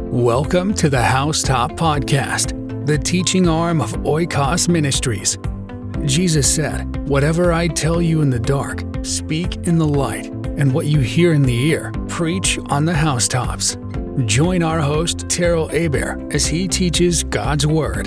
Welcome to the Housetop Podcast, the teaching arm of Oikos Ministries. Jesus said, "Whatever I tell you in the dark, speak in the light, and what you hear in the ear, preach on the housetops." Join our host, Terrell Aber, as he teaches God's Word.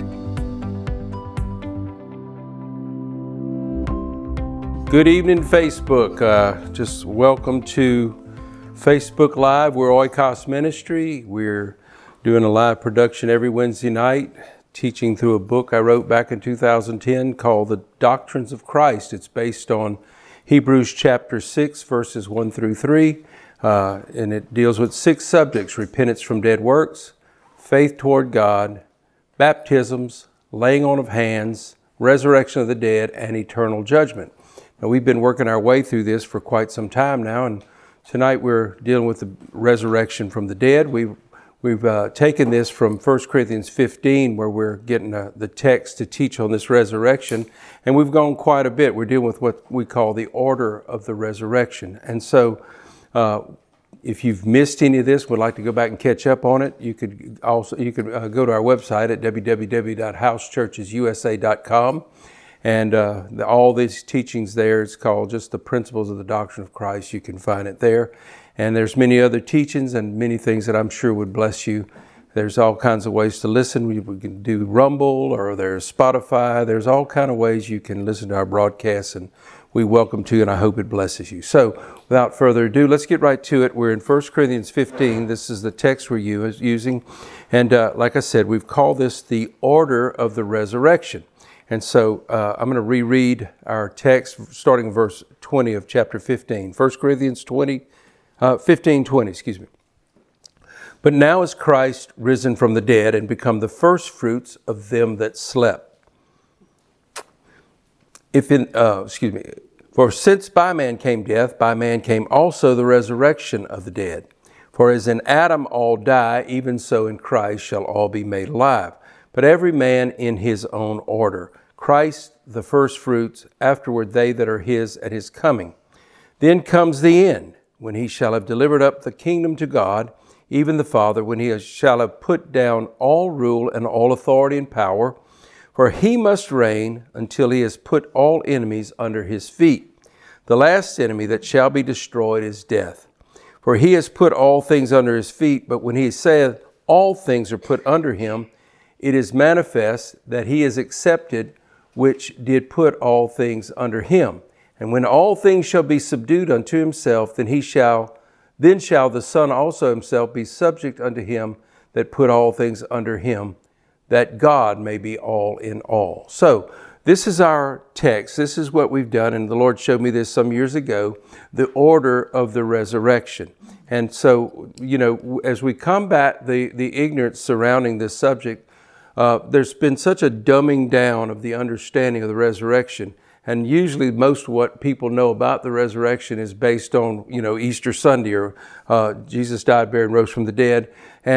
Good evening, Facebook. Just welcome to Facebook Live. We're Oikos Ministry. We're doing a live production every Wednesday night, teaching through a book I wrote back in 2010 called The Doctrines of Christ. It's based on Hebrews chapter 6, verses 1 through 3, and it deals with 6 subjects: repentance from dead works, faith toward God, baptisms, laying on of hands, resurrection of the dead, and eternal judgment. Now, we've been working our way through this for quite some time now, and tonight we're dealing with the resurrection from the dead. We've taken this from 1 Corinthians 15, where we're getting the text to teach on this resurrection, and we've gone quite a bit. We're dealing with what we call the order of the resurrection. And so if you've missed any of this, would like to go back and catch up on it, you could go to our website at www.housechurchesusa.com. And all these teachings there, it's called just the Principles of the Doctrine of Christ. You can find it there. And there's many other teachings and many things that I'm sure would bless you. There's all kinds of ways to listen. We can do Rumble, or there's Spotify. There's all kind of ways you can listen to our broadcasts, and we welcome to you, and I hope it blesses you. So without further ado, let's get right to it. We're in 1 Corinthians 15. This is the text we're using. And like I said, we've called this the order of the resurrection. And so I'm going to reread our text starting in verse 20 of chapter 15. 1 Corinthians 15:20. But now is Christ risen from the dead and become the first fruits of them that slept. For since by man came death, by man came also the resurrection of the dead. For as in Adam all die, even so in Christ shall all be made alive. But every man in his own order. Christ the first fruits, afterward they that are his at his coming. Then comes the end, when he shall have delivered up the kingdom to God, even the Father, when he shall have put down all rule and all authority and power. For he must reign until he has put all enemies under his feet. The last enemy that shall be destroyed is death. For he has put all things under his feet, but when he saith all things are put under him, it is manifest that he is accepted, which did put all things under him. And when all things shall be subdued unto himself, then shall the Son also himself be subject unto him that put all things under him, that God may be all in all. So this is our text. This is what we've done, and the Lord showed me this some years ago, the order of the resurrection. And so, as we combat the ignorance surrounding this subject, there's been such a dumbing down of the understanding of the resurrection. And usually most of what people know about the resurrection is based on, Easter Sunday, or Jesus died, buried, and rose from the dead.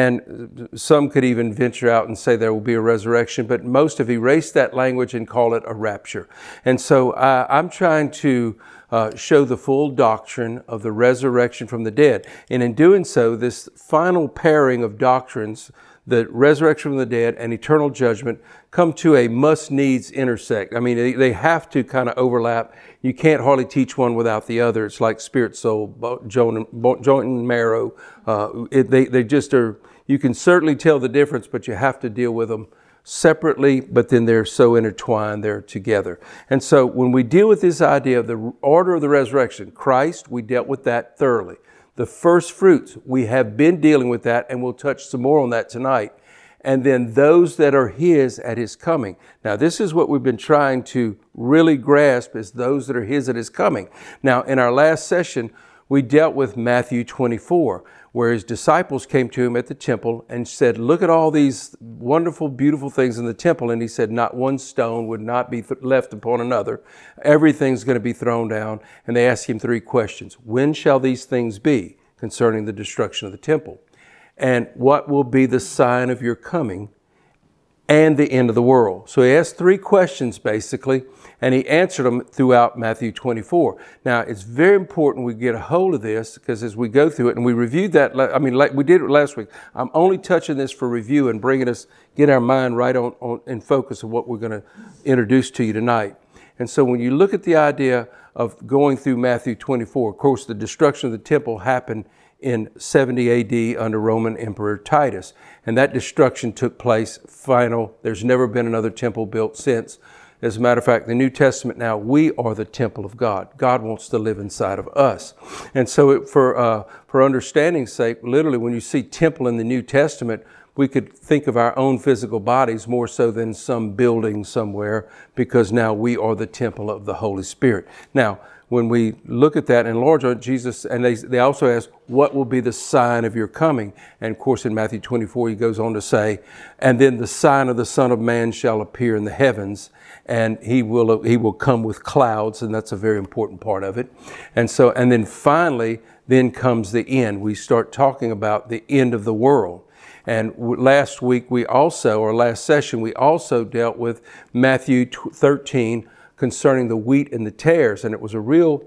And some could even venture out and say there will be a resurrection, but most have erased that language and call it a rapture. And so I'm trying to show the full doctrine of the resurrection from the dead. And in doing so, this final pairing of doctrines, the resurrection from the dead and eternal judgment, come to a must-needs intersect. I mean, they have to kind of overlap. You can't hardly teach one without the other. It's like spirit, soul, joint and marrow. They just are. You can certainly tell the difference, but you have to deal with them separately, but then they're so intertwined, they're together. And so when we deal with this idea of the order of the resurrection, Christ, we dealt with that thoroughly. The first fruits, we have been dealing with that, and we'll touch some more on that tonight. And then those that are his at his coming. Now, this is what we've been trying to really grasp, is those that are his at his coming. Now, in our last session, we dealt with Matthew 24, where his disciples came to him at the temple and said, "Look at all these wonderful, beautiful things in the temple." And he said, "Not one stone would not be left upon another. Everything's going to be thrown down." And they asked him 3 questions. When shall these things be, concerning the destruction of the temple? And what will be the sign of your coming and the end of the world. So he asked 3 questions basically, and he answered them throughout Matthew 24. Now, it's very important we get a hold of this, because as we go through it, and we reviewed that, like we did it last week. I'm only touching this for review and get our mind right on in focus of what we're going to introduce to you tonight. And so when you look at the idea of going through Matthew 24, of course, the destruction of the temple happened in 70 AD under Roman Emperor Titus. And that destruction took place final. There's never been another temple built since. As a matter of fact, the New Testament now, we are the temple of God. God wants to live inside of us. And so for understanding's sake, literally when you see temple in the New Testament, we could think of our own physical bodies more so than some building somewhere, because now we are the temple of the Holy Spirit. Now, when we look at that, and Lord Jesus, and they also ask, what will be the sign of your coming? And of course, in Matthew 24, he goes on to say, and then the sign of the Son of Man shall appear in the heavens, and he will come with clouds, and that's a very important part of it. And then finally, then comes the end. We start talking about the end of the world. And last session, we also dealt with Matthew 13 concerning the wheat and the tares. And it was a real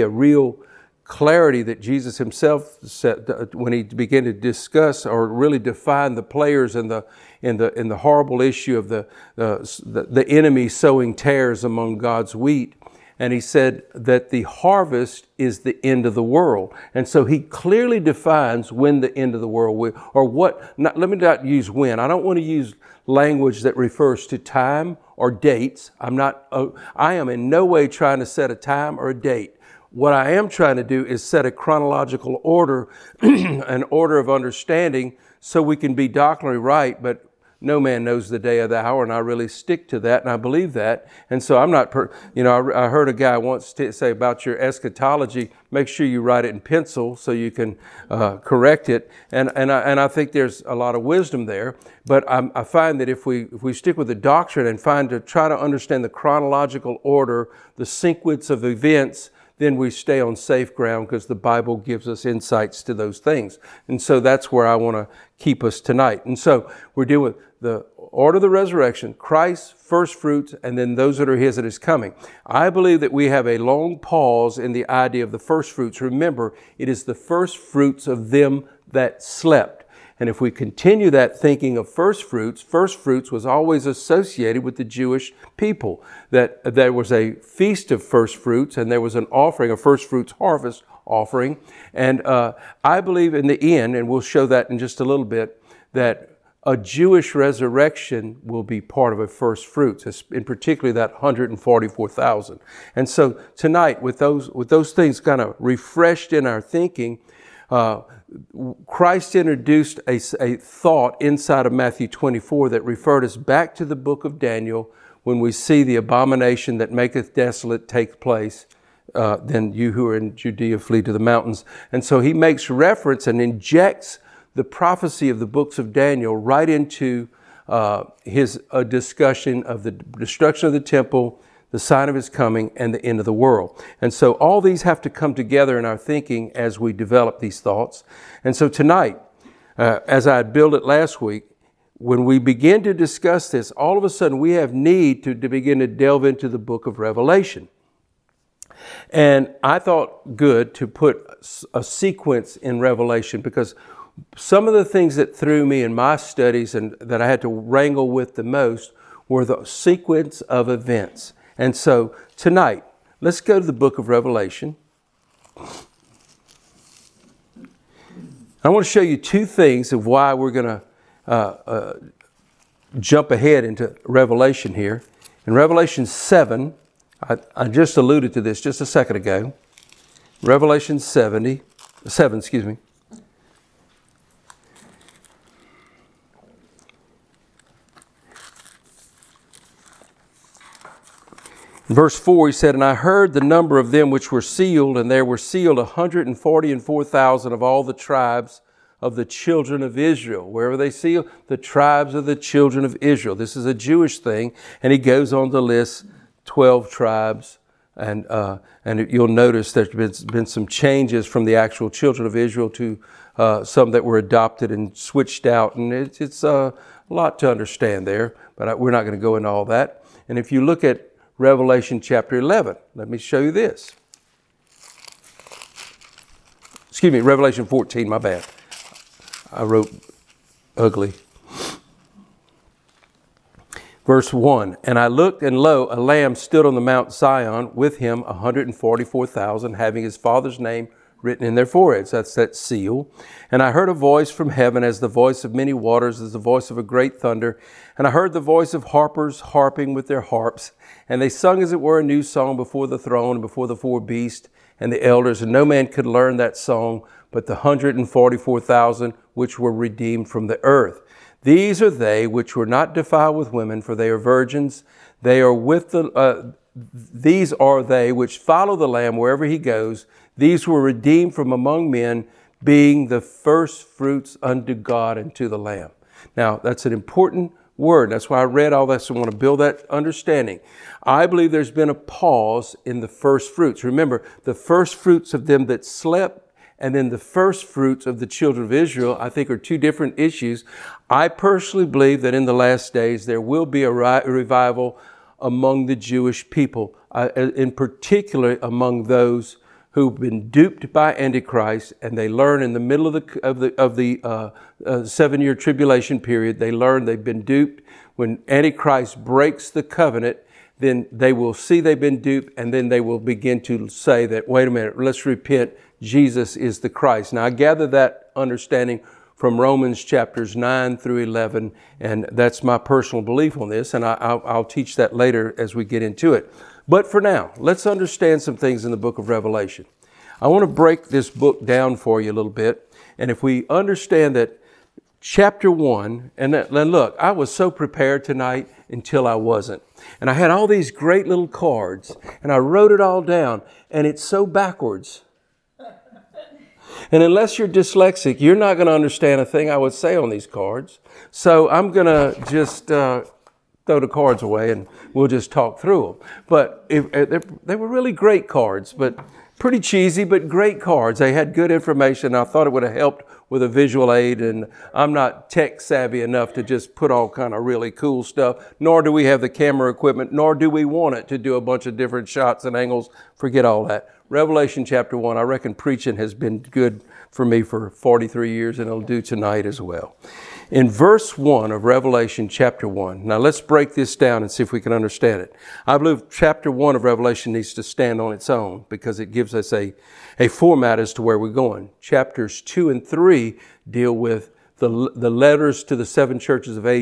clarity that Jesus himself said when he began to discuss or really define the players in the horrible issue of the enemy sowing tares among God's wheat. And he said that the harvest is the end of the world. And so he clearly defines when the end of the world will, or what, let me not use when. I don't want to use language that refers to time or dates. I am in no way trying to set a time or a date. What I am trying to do is set a chronological order, an order of understanding, so we can be doctrinally right, but no man knows the day or the hour, and I really stick to that, and I believe that. And so I'm not, I heard a guy once say about your eschatology, make sure you write it in pencil so you can correct it. And I think there's a lot of wisdom there. But I find that if we stick with the doctrine and try to understand the chronological order, the sequence of events, then we stay on safe ground, because the Bible gives us insights to those things. And so that's where I want to keep us tonight. And so we're dealing with the order of the resurrection, Christ's first fruits, and then those that are his that is coming. I believe that we have a long pause in the idea of the first fruits. Remember, it is the first fruits of them that slept. And if we continue that thinking of first fruits was always associated with the Jewish people, that there was a feast of first fruits and there was an offering, a first fruits harvest offering. And I believe in the end, and we'll show that in just a little bit, that a Jewish resurrection will be part of a first fruits, in particularly that 144,000. And so tonight, with those things kind of refreshed in our thinking, Christ introduced a thought inside of Matthew 24 that referred us back to the book of Daniel when we see the abomination that maketh desolate take place. Then you who are in Judea flee to the mountains. And so he makes reference and injects the prophecy of the books of Daniel right into his discussion of the destruction of the temple, the sign of his coming, and the end of the world. And so all these have to come together in our thinking as we develop these thoughts. And so tonight, as I had built it last week, when we begin to discuss this, all of a sudden we have need to begin to delve into the book of Revelation. And I thought good to put a sequence in Revelation, because some of the things that threw me in my studies and that I had to wrangle with the most were the sequence of events. And so tonight, let's go to the book of Revelation. I want to show you 2 things of why we're going to jump ahead into Revelation here. In Revelation 7, I just alluded to this just a second ago. Revelation 7, In verse 4, he said, and I heard the number of them which were sealed, and there were sealed 144,000 of all the tribes of the children of Israel. Where were they sealed? The tribes of the children of Israel. This is a Jewish thing. And he goes on to list 12 tribes. And you'll notice there's been some changes from the actual children of Israel to some that were adopted and switched out. And it's a lot to understand there. but we're not going to go into all that. And if you look at Revelation chapter 11, let me show you this. Excuse me, Revelation 14, my bad. I wrote ugly. Verse 1, and I looked, and lo, a lamb stood on the Mount Zion, with him 144,000, having his Father's name written in their foreheads. That's that seal. And I heard a voice from heaven, as the voice of many waters, as the voice of a great thunder. And I heard the voice of harpers harping with their harps. And they sung, as it were, a new song before the throne and before the four beasts and the elders. And no man could learn that song but the 144,000 which were redeemed from the earth. These are they which were not defiled with women, for they are virgins. These are they which follow the Lamb wherever he goes. These were redeemed from among men, being the first fruits unto God and to the Lamb. Now, that's an important word. That's why I read all this. I want to build that understanding. I believe there's been a pause in the first fruits. Remember, the first fruits of them that slept, and then the first fruits of the children of Israel, I think, are two different issues. I personally believe that in the last days there will be a revival among the Jewish people, in particular among those who've been duped by Antichrist, and they learn in the middle of the 7-year tribulation period. They learn they've been duped. When Antichrist breaks the covenant, then they will see they've been duped, and then they will begin to say that, wait a minute, let's repent. Jesus is the Christ. Now, I gather that understanding from Romans chapters 9 through 11, and that's my personal belief on this, and I'll teach that later as we get into it. But for now, let's understand some things in the book of Revelation. I want to break this book down for you a little bit, and if we understand that chapter 1, and look, I was so prepared tonight until I wasn't. And I had all these great little cards, and I wrote it all down, and it's so backwards. And unless you're dyslexic, you're not going to understand a thing I would say on these cards. So I'm going to just throw the cards away and we'll just talk through them. But they were really great cards, but pretty cheesy, but great cards. They had good information. I thought it would have helped with a visual aid, and I'm not tech savvy enough to just put all kind of really cool stuff, nor do we have the camera equipment, nor do we want it to do a bunch of different shots and angles. Forget all that. Revelation chapter 1, I reckon preaching has been good for me for 43 years, and it'll do tonight as well. In verse 1 of Revelation chapter 1, now let's break this down and see if we can understand it. I believe chapter 1 of Revelation needs to stand on its own because it gives us a format as to where we're going. Chapters 2 and 3 deal with the letters to the 7 churches of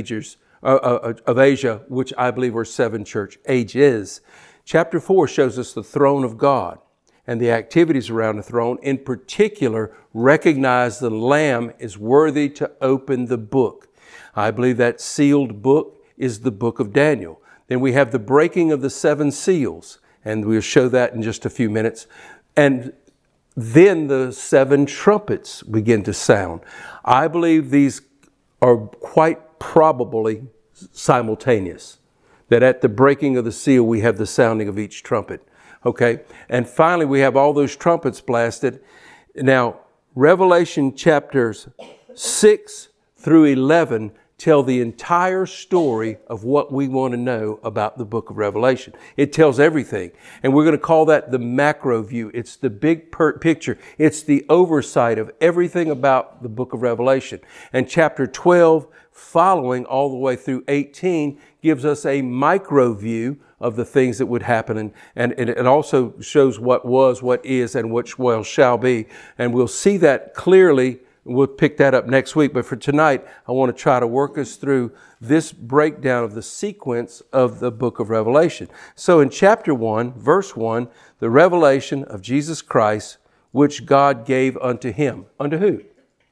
Asia, which I believe are 7 church ages. Chapter 4 shows us the throne of God and the activities around the throne. In particular, recognize the Lamb is worthy to open the book. I believe that sealed book is the book of Daniel. Then we have the breaking of the 7 seals, and we'll show that in just a few minutes. And then the 7 trumpets begin to sound. I believe these are quite probably simultaneous, that at the breaking of the seal, we have the sounding of each trumpet. Okay, and finally we have all those trumpets blasted. Now, Revelation chapters 6 through 11 tell the entire story of what we want to know about the book of Revelation. It tells everything, and we're going to call that the macro view. It's the big picture. It's the oversight of everything about the book of Revelation. And chapter 12, following all the way through 18, gives us a micro view of the things that would happen. And it also shows what was, what is, and which shall be. And we'll see that clearly. We'll pick that up next week. But for tonight, I want to try to work us through this breakdown of the sequence of the book of Revelation. So in chapter 1, verse 1, the revelation of Jesus Christ, which God gave unto him. Unto who?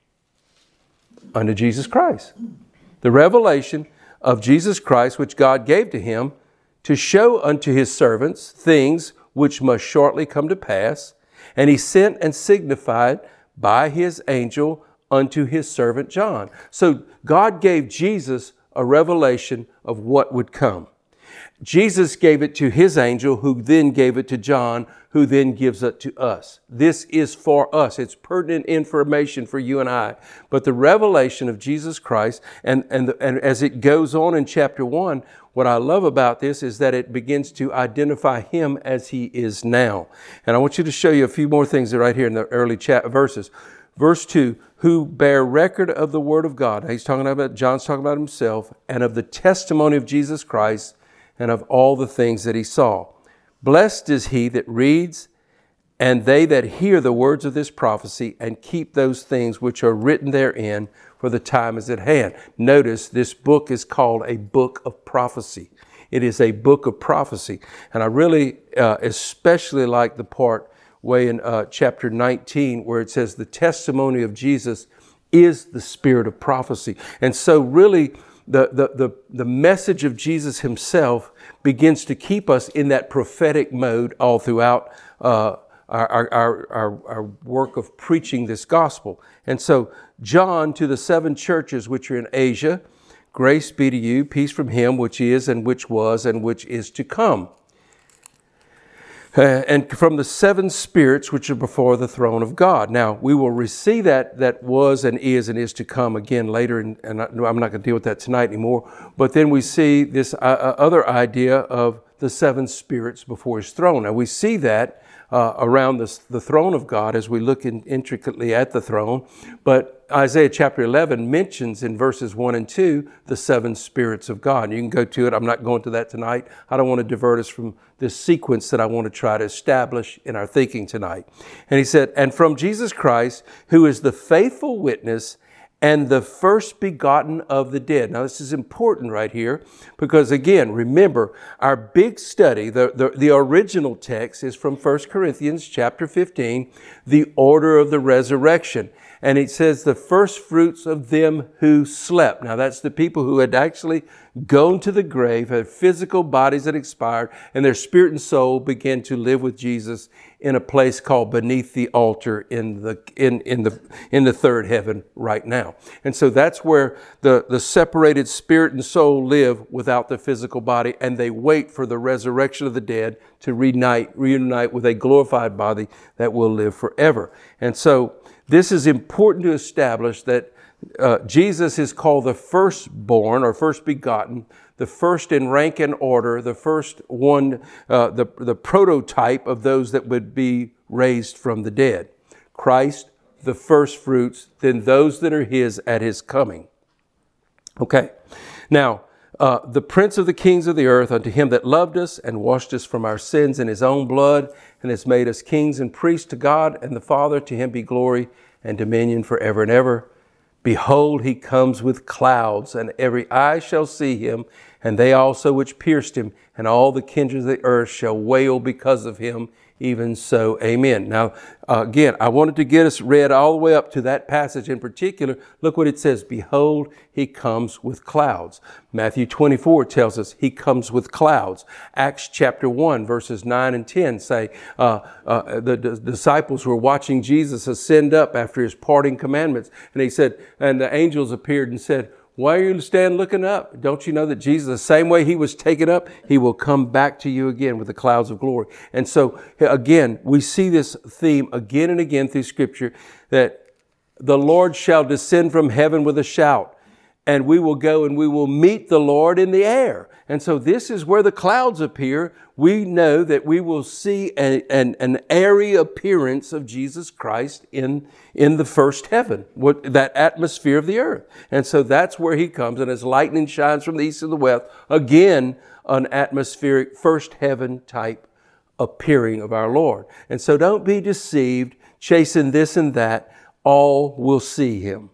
Unto Jesus Christ. The revelation of Jesus Christ, which God gave to him, to show unto his servants things which must shortly come to pass. And he sent and signified by his angel unto his servant John. So God gave Jesus a revelation of what would come. Jesus gave it to his angel, who then gave it to John, who then gives it to us. This is for us. It's pertinent information for you and I. But the revelation of Jesus Christ, and as it goes on in chapter 1, what I love about this is that it begins to identify him as he is now. And I want you to show you a few more things right here in the early verses. Verse 2, who bear record of the word of God. Now John's talking about himself, and of the testimony of Jesus Christ, and of all the things that he saw. Blessed is he that reads, and they that hear the words of this prophecy, and keep those things which are written therein, for the time is at hand. Notice this book is called a book of prophecy. It is a book of prophecy. And I really especially like the part way in chapter 19 where it says the testimony of Jesus is the spirit of prophecy. And so really the message of Jesus himself begins to keep us in that prophetic mode all throughout our work of preaching this gospel. And so John, to the 7 churches which are in Asia, grace be to you, peace from him which is and which was and which is to come. And from the 7 spirits which are before the throne of God. Now, we will see that was and is to come again later, and I'm not going to deal with that tonight anymore. But then we see this other idea of the 7 spirits before his throne. Now, we see that around the throne of God as we look intricately at the throne. But Isaiah chapter 11 mentions in verses 1 and 2 the 7 spirits of God. You can go to it. I'm not going to that tonight. I don't want to divert us from this sequence that I want to try to establish in our thinking tonight. And he said, and from Jesus Christ, who is the faithful witness and the first begotten of the dead. Now, this is important right here because, again, remember, our big study, the original text is from 1 Corinthians chapter 15, the order of the resurrection. And it says the first fruits of them who slept. Now, that's the people who had actually gone to the grave, had physical bodies that expired, and their spirit and soul began to live with Jesus in a place called beneath the altar in the third heaven right now. And so that's where the separated spirit and soul live without the physical body, and they wait for the resurrection of the dead to reunite with a glorified body that will live forever. And so this is important to establish that Jesus is called the firstborn or first begotten, the first in rank and order, the first one, the prototype of those that would be raised from the dead. Christ, the first fruits, then those that are his at his coming. Okay. Now, the Prince of the kings of the earth, unto him that loved us and washed us from our sins in his own blood, and has made us kings and priests to God and the Father, to him be glory and dominion forever and ever. Behold, he comes with clouds, and every eye shall see him, and they also which pierced him, and all the kindreds of the earth shall wail because of him. Even so, amen. Now, again, I wanted to get us read all the way up to that passage in particular. Look what it says. Behold, he comes with clouds. Matthew 24 tells us he comes with clouds. Acts chapter 1, verses 9 and 10 say the disciples were watching Jesus ascend up after his parting commandments. And he said, and the angels appeared and said, why are you stand looking up? Don't you know that Jesus, the same way he was taken up, he will come back to you again with the clouds of glory. And so, again, we see this theme again and again through Scripture that the Lord shall descend from heaven with a shout, and we will go and we will meet the Lord in the air. And so this is where the clouds appear. We know that we will see an airy appearance of Jesus Christ in the first heaven, that atmosphere of the earth. And so that's where he comes. And as lightning shines from the east to the west, again, an atmospheric first heaven type appearing of our Lord. And so don't be deceived, chasing this and that. All will see him.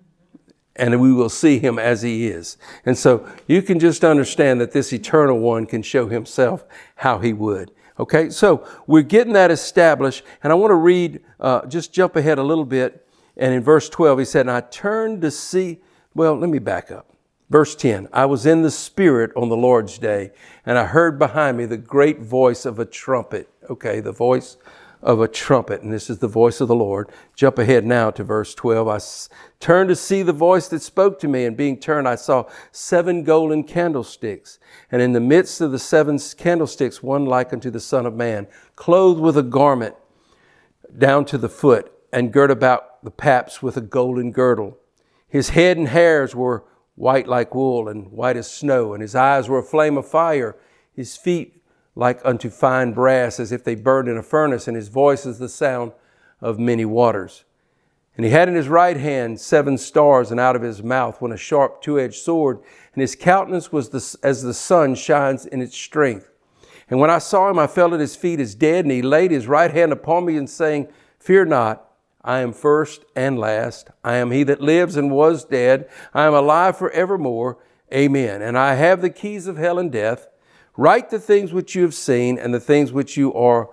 And we will see him as he is. And so you can just understand that this eternal one can show himself how he would. Okay, so we're getting that established. And I want to read, just jump ahead a little bit. And in verse 12, he said, and I turned to see, well, let me back up. Verse 10, I was in the Spirit on the Lord's day, and I heard behind me the great voice of a trumpet. Okay, the voice of a trumpet. And this is the voice of the Lord. Jump ahead now to verse 12. I turned to see the voice that spoke to me, and being turned, I saw 7 golden candlesticks. And in the midst of the 7 candlesticks, one like unto the Son of Man, clothed with a garment down to the foot, and girt about the paps with a golden girdle. His head and hairs were white like wool, and white as snow, and his eyes were a flame of fire. His feet like unto fine brass, as if they burned in a furnace, and his voice is the sound of many waters. And he had in his right hand 7 stars, and out of his mouth went a sharp 2-edged sword, and his countenance was as the sun shines in its strength. And when I saw him, I fell at his feet as dead, and he laid his right hand upon me, and saying, Fear not, I am first and last. I am he that lives and was dead. I am alive forevermore. Amen. And I have the keys of hell and death. Write the things which you have seen, and the things which are,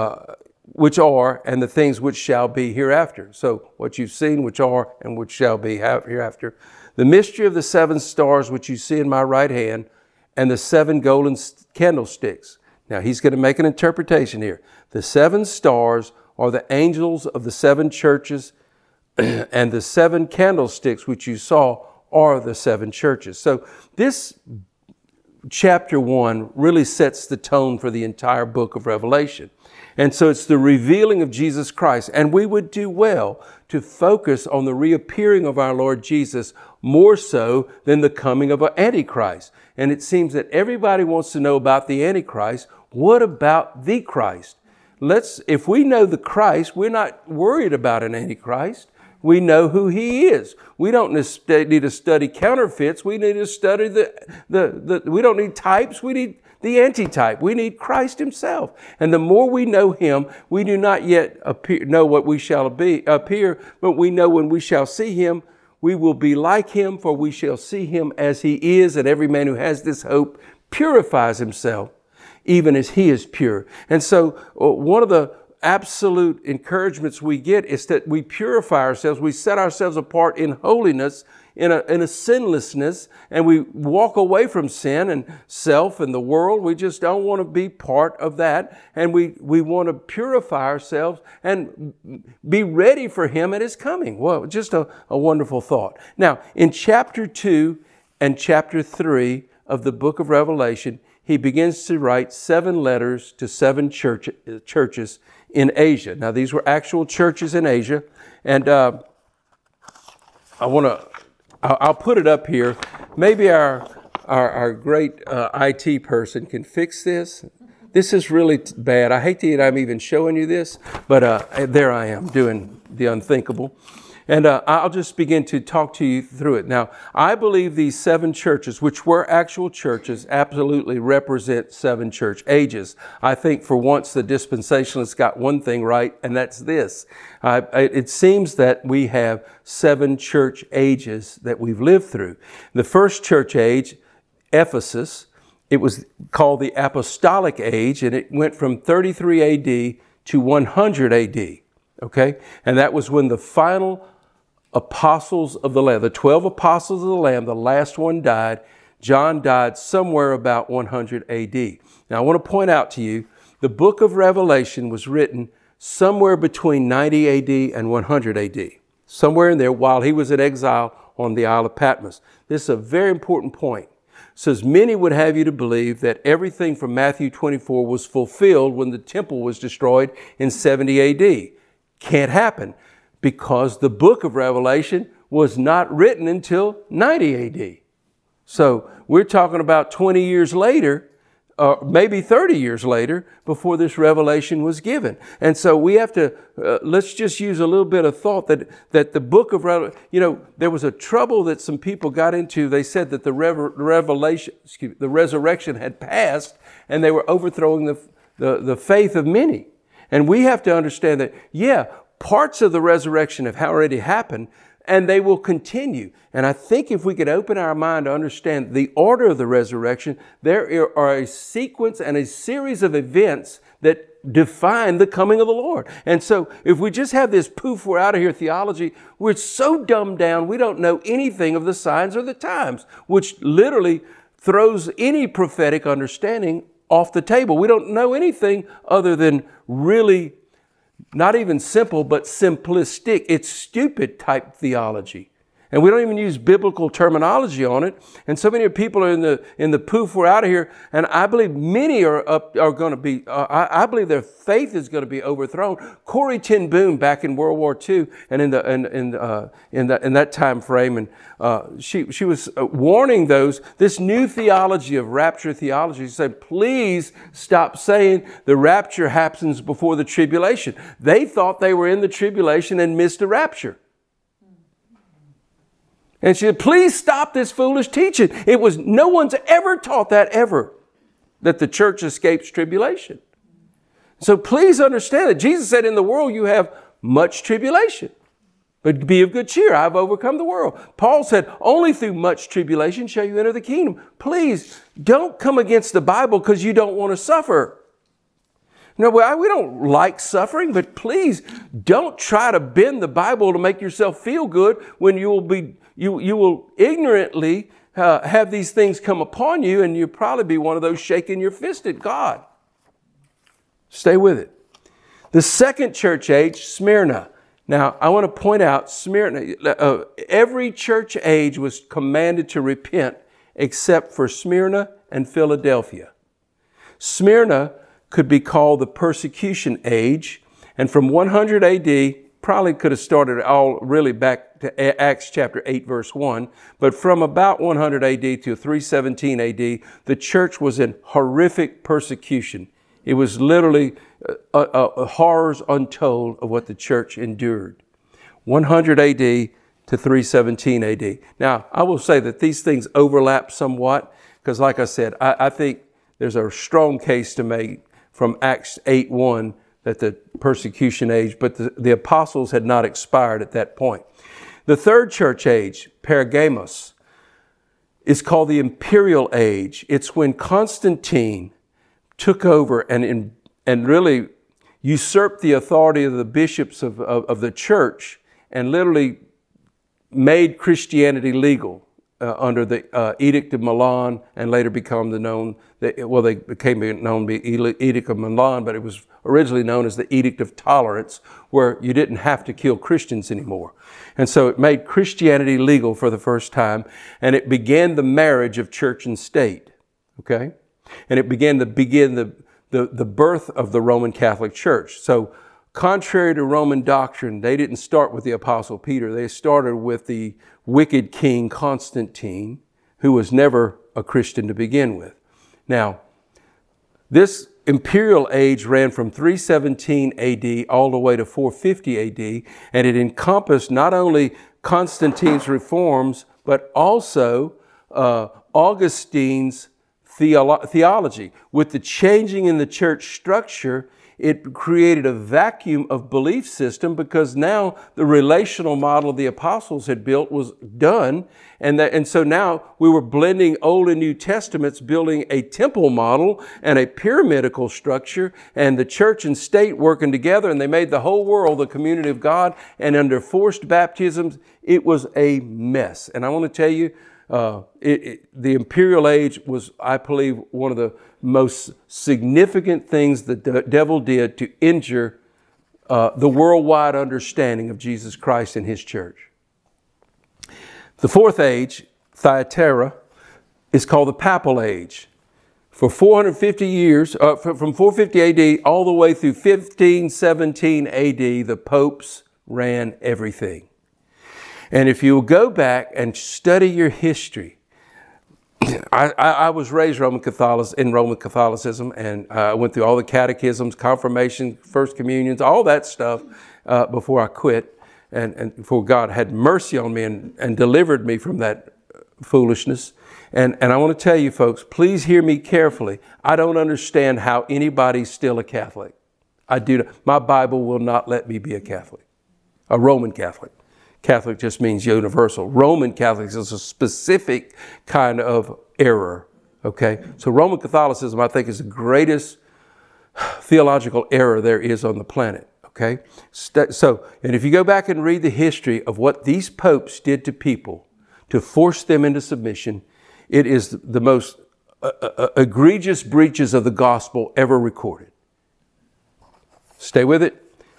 and the things which shall be hereafter. So what you've seen, which are, and which shall be hereafter. The mystery of the 7 stars which you see in my right hand, and the 7 golden candlesticks. Now he's going to make an interpretation here. The 7 stars are the angels of the 7 churches, and the 7 candlesticks which you saw are the 7 churches. So this chapter 1 really sets the tone for the entire book of Revelation. And so it's the revealing of Jesus Christ. And we would do well to focus on the reappearing of our Lord Jesus more so than the coming of an Antichrist. And it seems that everybody wants to know about the Antichrist. What about the Christ? If we know the Christ, we're not worried about an Antichrist. We know who he is. We don't need to study counterfeits. We need to study we don't need types. We need the antitype. We need Christ himself. And the more we know him, we do not yet know what we shall appear, but we know when we shall see him, we will be like him, for we shall see him as he is. And every man who has this hope purifies himself, even as he is pure. And so one of the absolute encouragements we get is that we purify ourselves. We set ourselves apart in holiness, in a sinlessness, and we walk away from sin and self and the world. We just don't want to be part of that. And we want to purify ourselves and be ready for him at his coming. Well, just a wonderful thought. Now, in chapter 2 and chapter 3 of the book of Revelation, he begins to write 7 letters to 7 churches in Asia. Now, these were actual churches in Asia, and I'll put it up here. Maybe our great IT person can fix this. This is really bad. I hate that I'm even showing you this, but there I am doing the unthinkable. And I'll just begin to talk to you through it. Now, I believe these 7 churches, which were actual churches, absolutely represent 7 church ages. I think for once the dispensationalists got one thing right, and that's this. It seems that we have 7 church ages that we've lived through. The first church age, Ephesus, it was called the Apostolic Age, and it went from 33 AD to 100 AD. Okay? And that was when the final apostles of the Lamb, the 12 apostles of the Lamb, the last one died. John died somewhere about 100 AD. Now, I want to point out to you, the book of Revelation was written somewhere between 90 AD and 100 AD. Somewhere in there while he was in exile on the Isle of Patmos. This is a very important point. It says, many would have you to believe that everything from Matthew 24 was fulfilled when the temple was destroyed in 70 AD. Can't happen, because the book of Revelation was not written until 90 AD. So we're talking about 20 years later, or maybe 30 years later, before this revelation was given. And so we have to, let's just use a little bit of thought that the book of Revelation, there was a trouble that some people got into. They said that the resurrection had passed, and they were overthrowing the faith of many. And we have to understand that, parts of the resurrection have already happened, and they will continue. And I think if we could open our mind to understand the order of the resurrection, there are a sequence and a series of events that define the coming of the Lord. And so if we just have this poof, we're out of here theology, we're so dumbed down, we don't know anything of the signs or the times, which literally throws any prophetic understanding off the table. We don't know anything other than really not even simple, but simplistic. It's stupid type theology. And we don't even use biblical terminology on it. And so many people are in the poof, we're out of here. And I believe many are going to be, I believe their faith is going to be overthrown. Corrie ten Boom back in World War II and in that time frame, and she was warning this new theology of rapture theology. She said, please stop saying the rapture happens before the tribulation. They thought they were in the tribulation and missed the rapture. And she said, please stop this foolish teaching. No one's ever taught that ever, that the church escapes tribulation. So please understand that Jesus said, in the world you have much tribulation, but be of good cheer. I've overcome the world. Paul said, only through much tribulation shall you enter the kingdom. Please don't come against the Bible because you don't want to suffer. No, we don't like suffering, but please don't try to bend the Bible to make yourself feel good when you will ignorantly have these things come upon you, and you'll probably be one of those shaking your fist at God. Stay with it. The second church age, Smyrna. Now, I want to point out, Smyrna, every church age was commanded to repent except for Smyrna and Philadelphia. Smyrna could be called the persecution age, and from 100 AD, probably could have started all really back to Acts chapter 8, verse 1. But from about 100 AD to 317 AD, the church was in horrific persecution. It was literally horrors untold of what the church endured. 100 AD to 317 AD. Now, I will say that these things overlap somewhat, because like I said, I think there's a strong case to make from Acts 8:1 that the persecution age, but the apostles had not expired at that point. The third church age, Pergamos, is called the imperial age. It's when Constantine took over and really usurped the authority of the bishops of the church and literally made Christianity legal under the Edict of Milan, and later they became known to be Edict of Milan, but it was originally known as the Edict of Tolerance, where you didn't have to kill Christians anymore. And so it made Christianity legal for the first time, and it began the marriage of church and state. Okay? And it began the birth of the Roman Catholic Church. So contrary to Roman doctrine, they didn't start with the Apostle Peter. They started with the wicked king Constantine, who was never a Christian to begin with. Now, this imperial age ran from 317 AD all the way to 450 AD, and it encompassed not only Constantine's reforms, but also Augustine's theology. With the changing in the church structure, it created a vacuum of belief system, because now the relational model the apostles had built was done. And so now we were blending Old and New Testaments, building a temple model and a pyramidical structure, and the church and state working together, and they made the whole world the community of God. And under forced baptisms, it was a mess. And I want to tell you, the imperial age was, I believe, one of the most significant things that the devil did to injure the worldwide understanding of Jesus Christ and His church. The fourth age, Thyatira, is called the Papal Age. For 450 years, from 450 AD all the way through 1517 AD, the popes ran everything. And if you go back and study your history, I was raised in Roman Catholicism, and I went through all the catechisms, confirmation, first communions, all that stuff before I quit, and before God had mercy on me and delivered me from that foolishness. And I want to tell you folks, please hear me carefully. I don't understand how anybody's still a Catholic. I do not. My Bible will not let me be a Catholic, a Roman Catholic. Catholic just means universal. Roman Catholics is a specific kind of error, okay? So Roman Catholicism, I think, is the greatest theological error there is on the planet, okay? So, and if you go back and read the history of what these popes did to people to force them into submission, it is the most egregious breaches of the gospel ever recorded. Stay with it.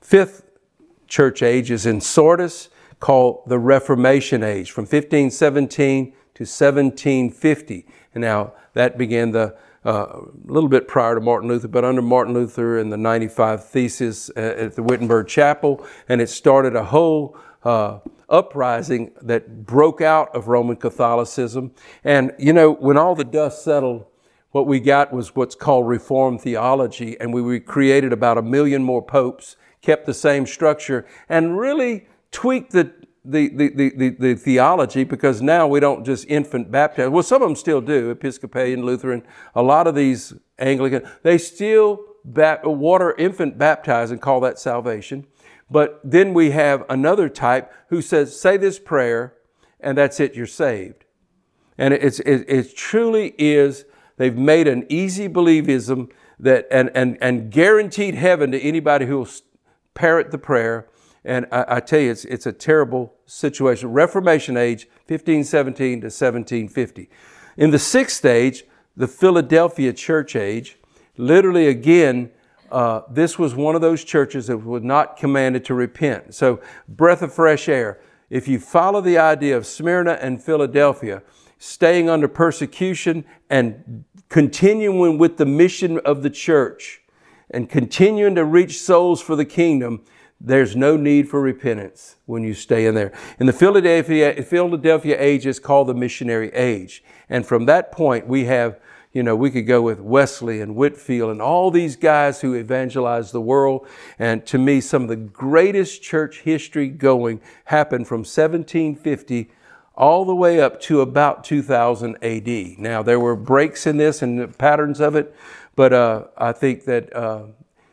fifth church age is in Sardis, called the Reformation age, from 1517 to 1750. And now that began a little bit prior to Martin Luther, but under Martin Luther and the 95 Theses at the Wittenberg Chapel, and it started a whole uprising that broke out of Roman Catholicism. And, when all the dust settled, what we got was what's called Reformed theology, and we created about 1 million more popes, kept the same structure, and really tweaked the theology, because now we don't just infant baptize. Well, some of them still do, Episcopalian, Lutheran, a lot of these Anglican, they still water infant baptize and call that salvation. But then we have another type who says, say this prayer, and that's it, you're saved. And it truly is, they've made an easy believism that and guaranteed heaven to anybody who will parrot the prayer. And I tell you, it's a terrible situation. Reformation age, 1517 to 1750. In the sixth age, the Philadelphia church age, literally again, this was one of those churches that was not commanded to repent. So, breath of fresh air. If you follow the idea of Smyrna and Philadelphia, staying under persecution and continuing with the mission of the church and continuing to reach souls for the kingdom, there's no need for repentance when you stay in there. In the Philadelphia age is called the missionary age. And from that point, we have, we could go with Wesley and Whitefield and all these guys who evangelized the world. And to me, some of the greatest church history going happened from 1750 all the way up to about 2000 AD. Now, there were breaks in this and patterns of it, but I think that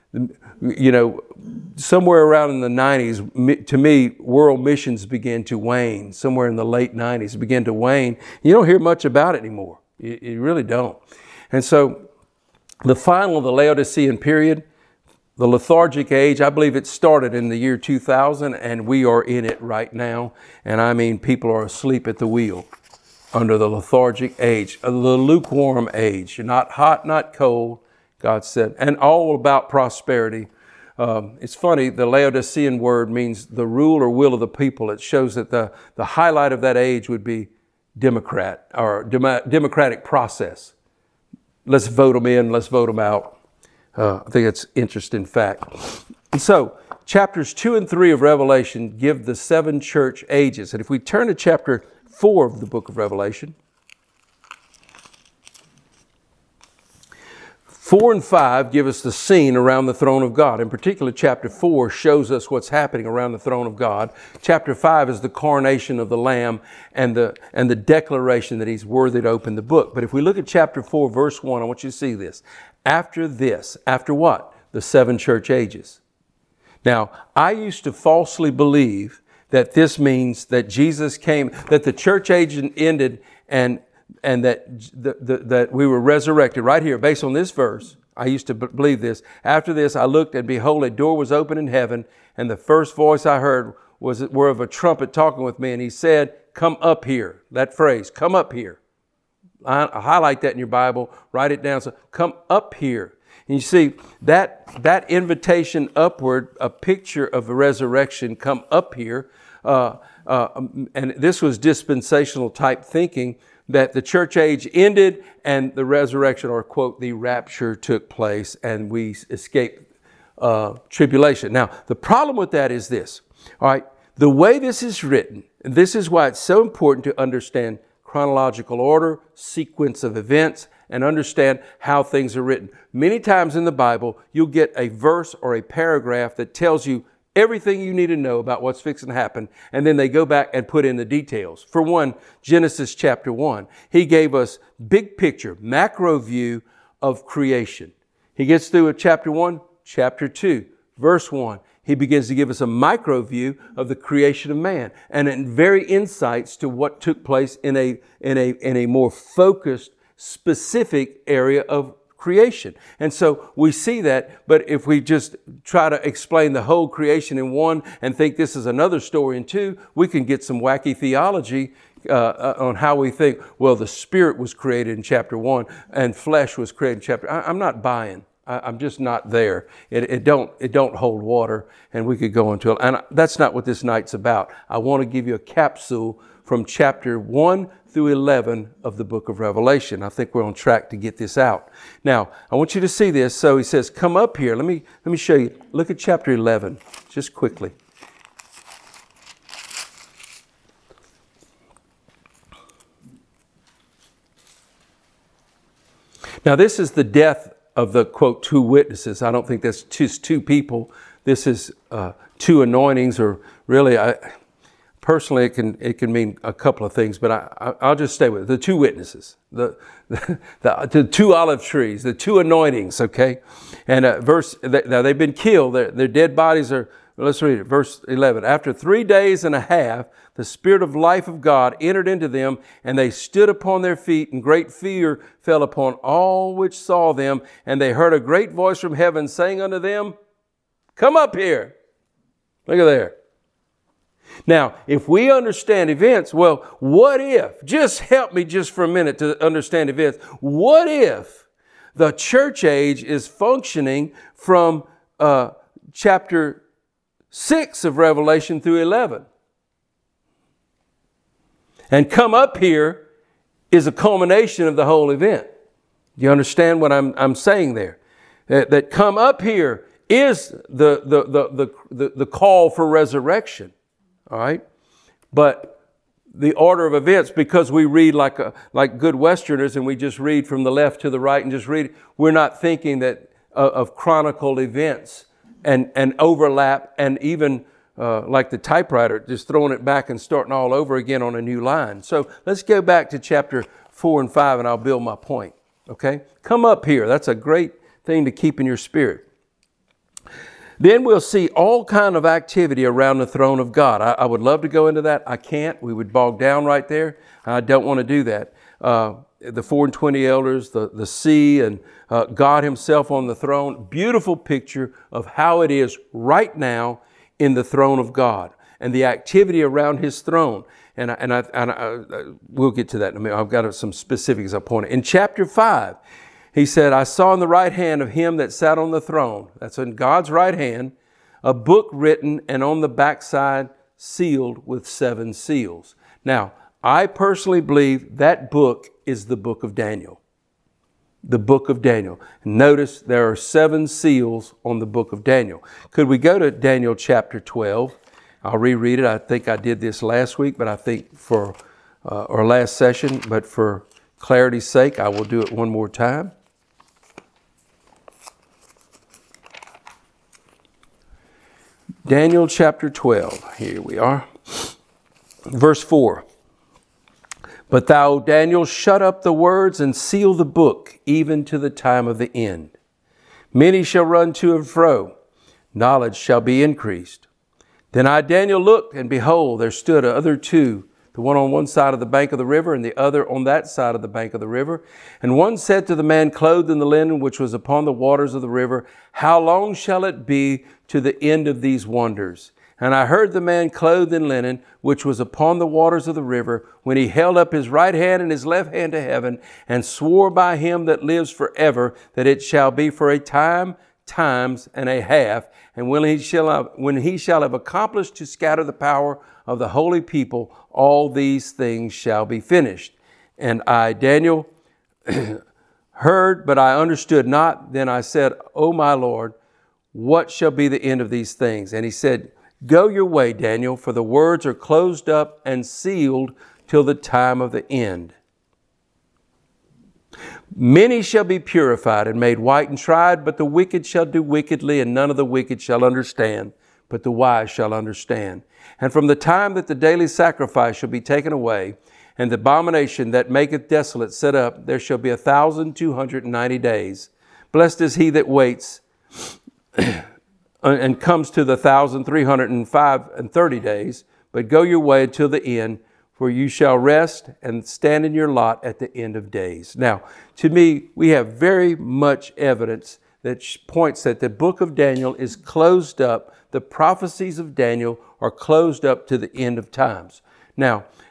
somewhere around in the 90s, to me, world missions began to wane. Somewhere in the late 90s, it began to wane. You don't hear much about it anymore. You really don't. And so the final of the Laodicean period, the lethargic age, I believe it started in the year 2000, and we are in it right now. And I mean, people are asleep at the wheel under the lethargic age, the lukewarm age. You're not hot, not cold, God said, and all about prosperity. It's funny, the Laodicean word means the rule or will of the people. It shows that the highlight of that age would be Democrat or democratic process. Let's vote them in, let's vote them out. I think it's interesting fact. And so, chapters 2 and 3 of Revelation give the 7 church ages. And if we turn to chapter 4 of the book of Revelation, 4 and 5 give us the scene around the throne of God. In particular, chapter 4 shows us what's happening around the throne of God. Chapter 5 is the coronation of the Lamb and the declaration that He's worthy to open the book. But if we look at chapter 4, verse 1, I want you to see this. After this, after what? The 7 church ages. Now, I used to falsely believe that this means that Jesus came, that the church age ended and that we were resurrected right here based on this verse. I used to believe this. After this, I looked and behold, a door was open in heaven, and the first voice I heard were of a trumpet talking with me, and he said, "Come up here." That phrase, "come up here." I highlight that in your Bible, write it down. So, come up here. And you see, that invitation upward, a picture of a resurrection, come up here. And this was dispensational type thinking, that the church age ended and the resurrection, or quote, the rapture took place and we escaped tribulation. Now, the problem with that is this. All right, the way this is written, and this is why it's so important to understand chronological order, sequence of events, and understand how things are written. Many times in the Bible, you'll get a verse or a paragraph that tells you everything you need to know about what's fixing to happen, and then they go back and put in the details. For one, Genesis chapter 1, he gave us big picture, macro view of creation. He gets through with chapter 1, chapter 2, verse 1. He begins to give us a micro view of the creation of man, and in very insights to what took place in a more focused, specific area of creation. And so we see that, but if we just try to explain the whole creation in one and think this is another story in two, we can get some wacky theology on how we think, well, the spirit was created in chapter 1 and flesh was created in chapter. I'm not buying. I'm just not there. It don't hold water, and we could go into it. And that's not what this night's about. I want to give you a capsule from chapter 1 through 11 of the book of Revelation. I think we're on track to get this out. Now, I want you to see this. So he says, come up here. Let me show you. Look at chapter 11, just quickly. Now, this is the death of the, quote, two witnesses. I don't think that's just two people. This is two anointings, or really, personally, it can mean a couple of things, but I'll just stay with it. The two witnesses, the two olive trees, the two anointings, okay? And now they've been killed. Their dead bodies are, let's read it, verse 11. After 3 days and a half, the Spirit of life of God entered into them, and they stood upon their feet, and great fear fell upon all which saw them. And they heard a great voice from heaven saying unto them, come up here. Look at there. Now, if we understand events, well, what if, just help me just for a minute to understand events. What if the church age is functioning from chapter 6 of Revelation through 11? And come up here is a culmination of the whole event. Do you understand what I'm saying there? That come up here is the call for resurrection. All right? But the order of events, because we read like good Westerners and we just read from the left to the right and just read, we're not thinking that of chronicled events and overlap, and even like the typewriter, just throwing it back and starting all over again on a new line. So let's go back to chapter 4 and 5 and I'll build my point. Okay? Come up here. That's a great thing to keep in your spirit. Then we'll see all kind of activity around the throne of God. I would love to go into that. I can't. We would bog down right there. I don't want to do that. The 4 and 20 elders, the sea, and God himself on the throne. Beautiful picture of how it is right now in the throne of God and the activity around his throne. And we'll get to that in a minute. I've got some specifics I pointed. In chapter 5, he said, I saw in the right hand of him that sat on the throne, that's in God's right hand, a book written and on the backside sealed with 7 seals. Now, I personally believe that book is the book of Daniel. The book of Daniel. Notice there are 7 seals on the book of Daniel. Could we go to Daniel chapter 12? I'll reread it. I think I did this last week, but I think for our last session, but for clarity's sake, I will do it one more time. Daniel chapter 12. Here we are. Verse 4. But thou, Daniel, shut up the words and seal the book, even to the time of the end. Many shall run to and fro. Knowledge shall be increased. Then I, Daniel, looked, and behold, there stood other 2, the one on one side of the bank of the river, and the other on that side of the bank of the river. And one said to the man clothed in the linen which was upon the waters of the river, how long shall it be to the end of these wonders? And I heard the man clothed in linen, which was upon the waters of the river, when he held up his right hand and his left hand to heaven, and swore by him that lives forever, that it shall be for a time, times, and a half. And when he shall have accomplished to scatter the power of the holy people, all these things shall be finished. And I, Daniel, heard, but I understood not. Then I said, O my Lord, what shall be the end of these things? And he said, go your way, Daniel, for the words are closed up and sealed till the time of the end. Many shall be purified and made white and tried, but the wicked shall do wickedly, and none of the wicked shall understand, but the wise shall understand. And from the time that the daily sacrifice shall be taken away, and the abomination that maketh desolate set up, there shall be 1,290 days. Blessed is he that waits and comes to the 1,330 days, but go your way until the end, for you shall rest and stand in your lot at the end of days. Now, to me, we have very much evidence that points that the book of Daniel is closed up. The prophecies of Daniel are closed up to the end of times. Now,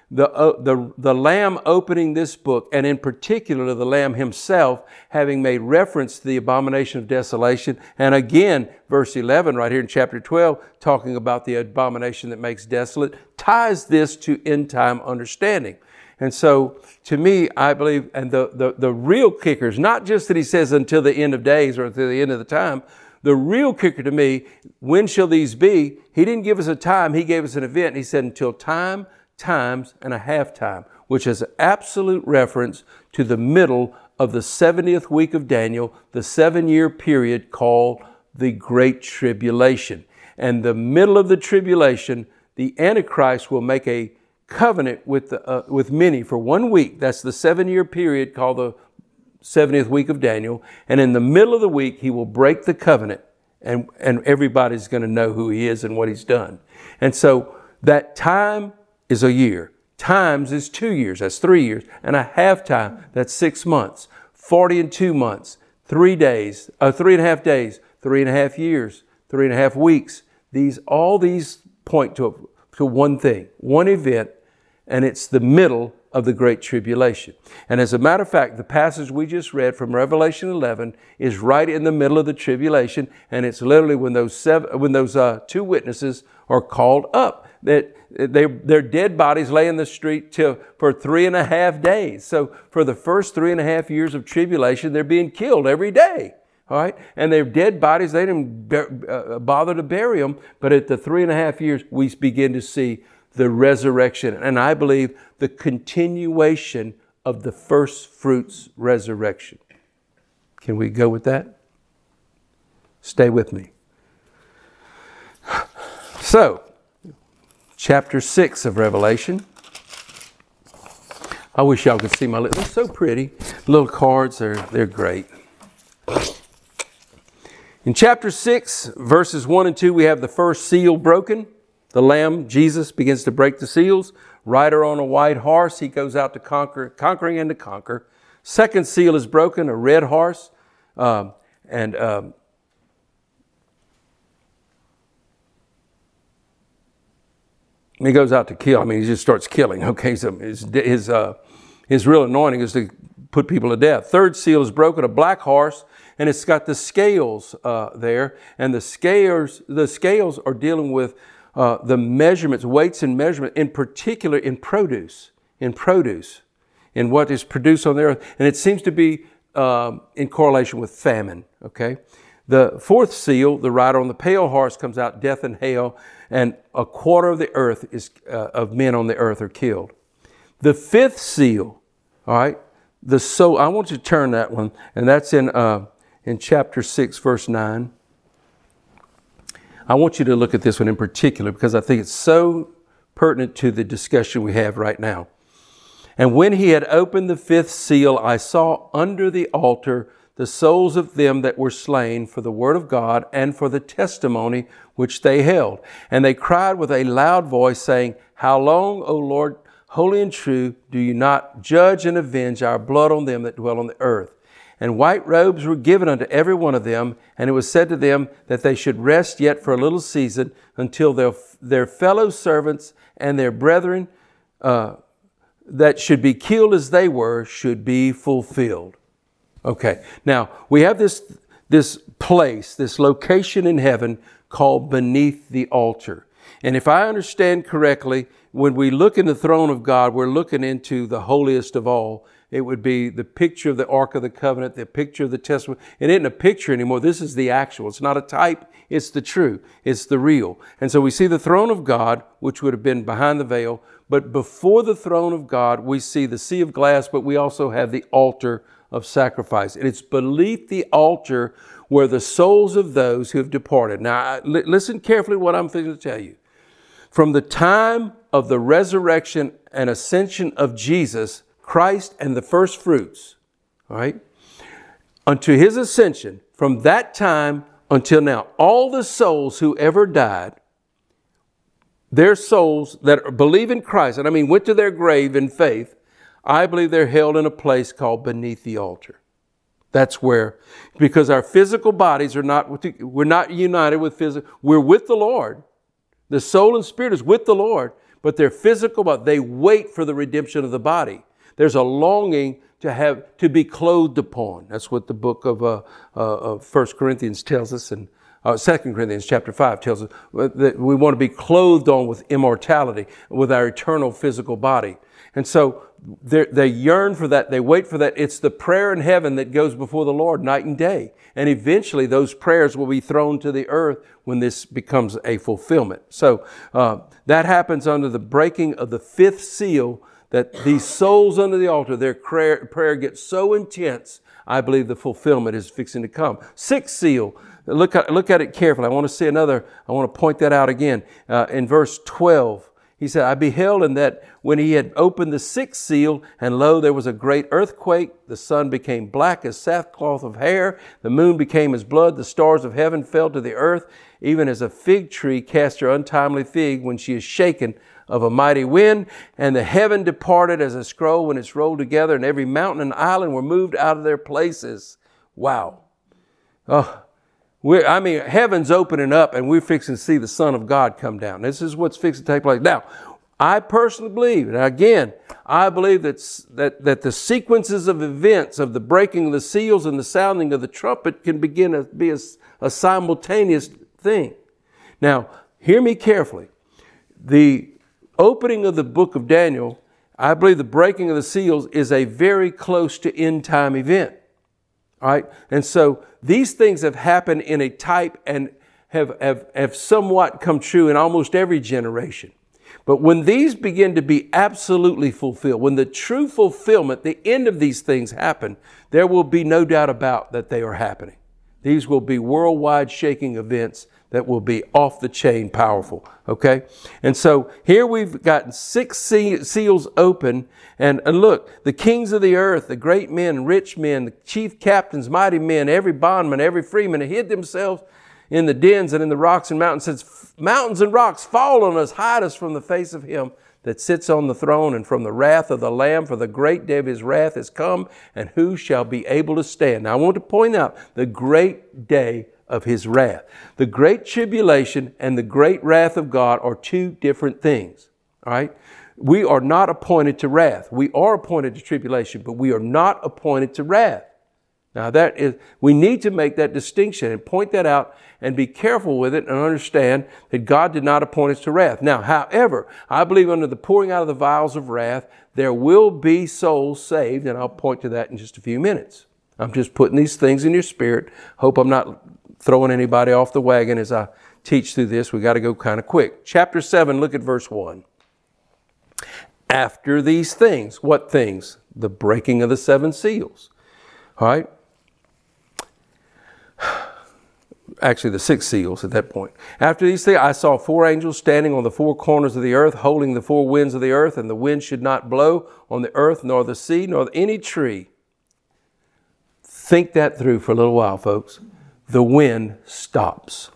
the Lamb opening this book, and in particular the Lamb himself, having made reference to the abomination of desolation, and again, verse 11 right here in chapter 12, talking about the abomination that makes desolate, ties this to end time understanding. And so, to me, I believe, and the real kicker is not just that he says until the end of days or until the end of the time. The real kicker to me, when shall these be? He didn't give us a time, he gave us an event. He said until time, times, and a half time, which is an absolute reference to the middle of the 70th week of Daniel, the 7-year period called the Great Tribulation. And the middle of the tribulation, the Antichrist will make a covenant with many for 1 week. That's the 7-year period called the 70th week of Daniel. And in the middle of the week, he will break the covenant, and everybody's going to know who he is and what he's done. And so that time is a year. Times is 2 years. That's 3 years. And a half time, that's 6 months. 40 and 2 months, 3 days, 3.5 days, 3.5 years, 3.5 weeks. All these point to one thing, one event, and it's the middle of the Great Tribulation. And as a matter of fact, the passage we just read from Revelation 11 is right in the middle of the tribulation, and it's literally when those 2 witnesses are called up. That their dead bodies lay in the street for 3.5 days. So for the first 3.5 years of tribulation, they're being killed every day. All right, and their dead bodies, they didn't bother to bury them. But at the 3.5 years, we begin to see the resurrection, and I believe the continuation of the first fruits resurrection. Can we go with that? Stay with me. So, chapter 6 of Revelation. I wish y'all could see my lips. They're so pretty. Little cards, they're great. In chapter 6, verses 1 and 2, we have the first seal broken. The Lamb, Jesus, begins to break the seals. Rider on a white horse, he goes out to conquering and to conquer. Second seal is broken, a red horse. He goes out to kill. I mean, he just starts killing. Okay, so his real anointing is to put people to death. Third seal is broken, a black horse, and it's got the scales there. And the scales are dealing with the measurements, weights and measurement, in particular in produce, in what is produced on the earth. And it seems to be in correlation with famine, okay? The fourth seal, the rider on the pale horse, comes out, death and hail, and a quarter of the earth of men on the earth are killed. The fifth seal, all right, I want you to turn that one, and that's in chapter 6, verse 9. I want you to look at this one in particular because I think it's so pertinent to the discussion we have right now. And when he had opened the fifth seal, I saw under the altar the souls of them that were slain for the word of God and for the testimony which they held. And they cried with a loud voice, saying, How long, O Lord, holy and true, do you not judge and avenge our blood on them that dwell on the earth? And white robes were given unto every one of them, and it was said to them that they should rest yet for a little season until their fellow servants and their brethren that should be killed as they were should be fulfilled. Okay, now we have this place, this location in heaven called beneath the altar. And if I understand correctly, when we look in the throne of God, we're looking into the holiest of all. It would be the picture of the Ark of the Covenant, the picture of the Testament. It isn't a picture anymore. This is the actual. It's not a type. It's the true. It's the real. And so we see the throne of God, which would have been behind the veil. But before the throne of God, we see the sea of glass, but we also have the altar of sacrifice. And it's beneath the altar where the souls of those who have departed. Now, listen carefully to what I'm going to tell you. From the time of the resurrection and ascension of Jesus, Christ and the first fruits, all right, unto his ascension, from that time until now, all the souls who ever died, their souls that believe in Christ, and I mean went to their grave in faith, I believe they're held in a place called beneath the altar. That's where, because our physical bodies are we're not united with physical, we're with the Lord. The soul and spirit is with the Lord, but they're physical, but they wait for the redemption of the body. There's a longing to be clothed upon. That's what the book of 1 Corinthians tells us, and 2 Corinthians chapter 5 tells us that we want to be clothed on with immortality, with our eternal physical body. And so they yearn for that. They wait for that. It's the prayer in heaven that goes before the Lord night and day. And eventually those prayers will be thrown to the earth when this becomes a fulfillment. So that happens under the breaking of the fifth seal, that these souls under the altar, their prayer gets so intense, I believe the fulfillment is fixing to come. Sixth seal, look at it carefully. I want to see another, I want to point that out again. In verse 12, he said, I beheld, and that when he had opened the sixth seal, and lo, there was a great earthquake. The sun became black as sackcloth of hair. The moon became as blood. The stars of heaven fell to the earth, even as a fig tree casts her untimely fig when she is shaken of a mighty wind. And the heaven departed as a scroll when it's rolled together, and every mountain and island were moved out of their places. Wow. Heaven's opening up, and we're fixing to see the Son of God come down. This is what's fixing to take place. Now, I personally believe, and again, I believe that the sequences of events of the breaking of the seals and the sounding of the trumpet can begin to be a simultaneous thing. Now, hear me carefully. The opening of the book of Daniel, I believe the breaking of the seals is a very close to end time event. All right? And so these things have happened in a type and have somewhat come true in almost every generation. But when these begin to be absolutely fulfilled, when the true fulfillment, the end of these things happen, there will be no doubt about that they are happening. These will be worldwide shaking events that will be off the chain powerful. Okay? And so here we've gotten six seals open. And look, the kings of the earth, the great men, rich men, the chief captains, mighty men, every bondman, every freeman, hid themselves in the dens and in the rocks and mountains. Says, mountains and rocks, fall on us, hide us from the face of him that sits on the throne and from the wrath of the Lamb, for the great day of his wrath is come, and who shall be able to stand? Now I want to point out the great day of his wrath. The great tribulation and the great wrath of God are two different things. All right? We are not appointed to wrath. We are appointed to tribulation, but we are not appointed to wrath. Now we need to make that distinction and point that out and be careful with it and understand that God did not appoint us to wrath. Now, however, I believe under the pouring out of the vials of wrath, there will be souls saved, and I'll point to that in just a few minutes. I'm just putting these things in your spirit. Hope I'm not throwing anybody off the wagon as I teach through this. We got to go kind of quick. Chapter 7, look at verse 1. After these things, what things? The breaking of the seven seals. All right? Actually, the six seals at that point. After these things, I saw four angels standing on the four corners of the earth, holding the four winds of the earth, and the wind should not blow on the earth, nor the sea, nor any tree. Think that through for a little while, folks. The wind stops.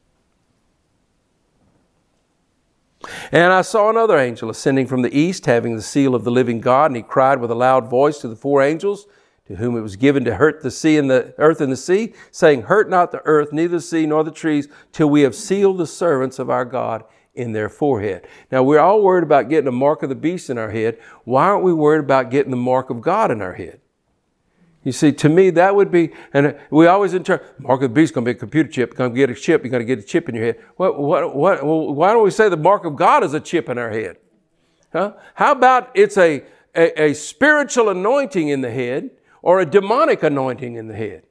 And I saw another angel ascending from the east, having the seal of the living God, and he cried with a loud voice to the four angels, to whom it was given to hurt the sea and the earth and the sea, saying, hurt not the earth, neither the sea nor the trees, till we have sealed the servants of our God in their forehead. Now, we're all worried about getting the mark of the beast in our head. Why aren't we worried about getting the mark of God in our head? You see, to me, that would be, and we always interpret, mark of the beast is going to be a computer chip, you're going to get a chip, you're going to get a chip in your head. Why don't we say the mark of God is a chip in our head? Huh? How about it's a spiritual anointing in the head or a demonic anointing in the head?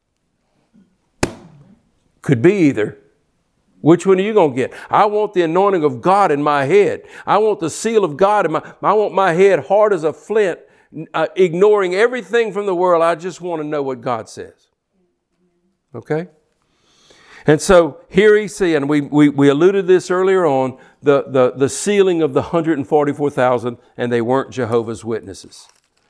Could be either. Which one are you going to get? I want the anointing of God in my head. I want the seal of God I want my head hard as a flint, ignoring everything from the world. I just want to know what God says. Okay? And so here you see, and we alluded to this earlier on, the sealing of the 144,000, and they weren't Jehovah's Witnesses.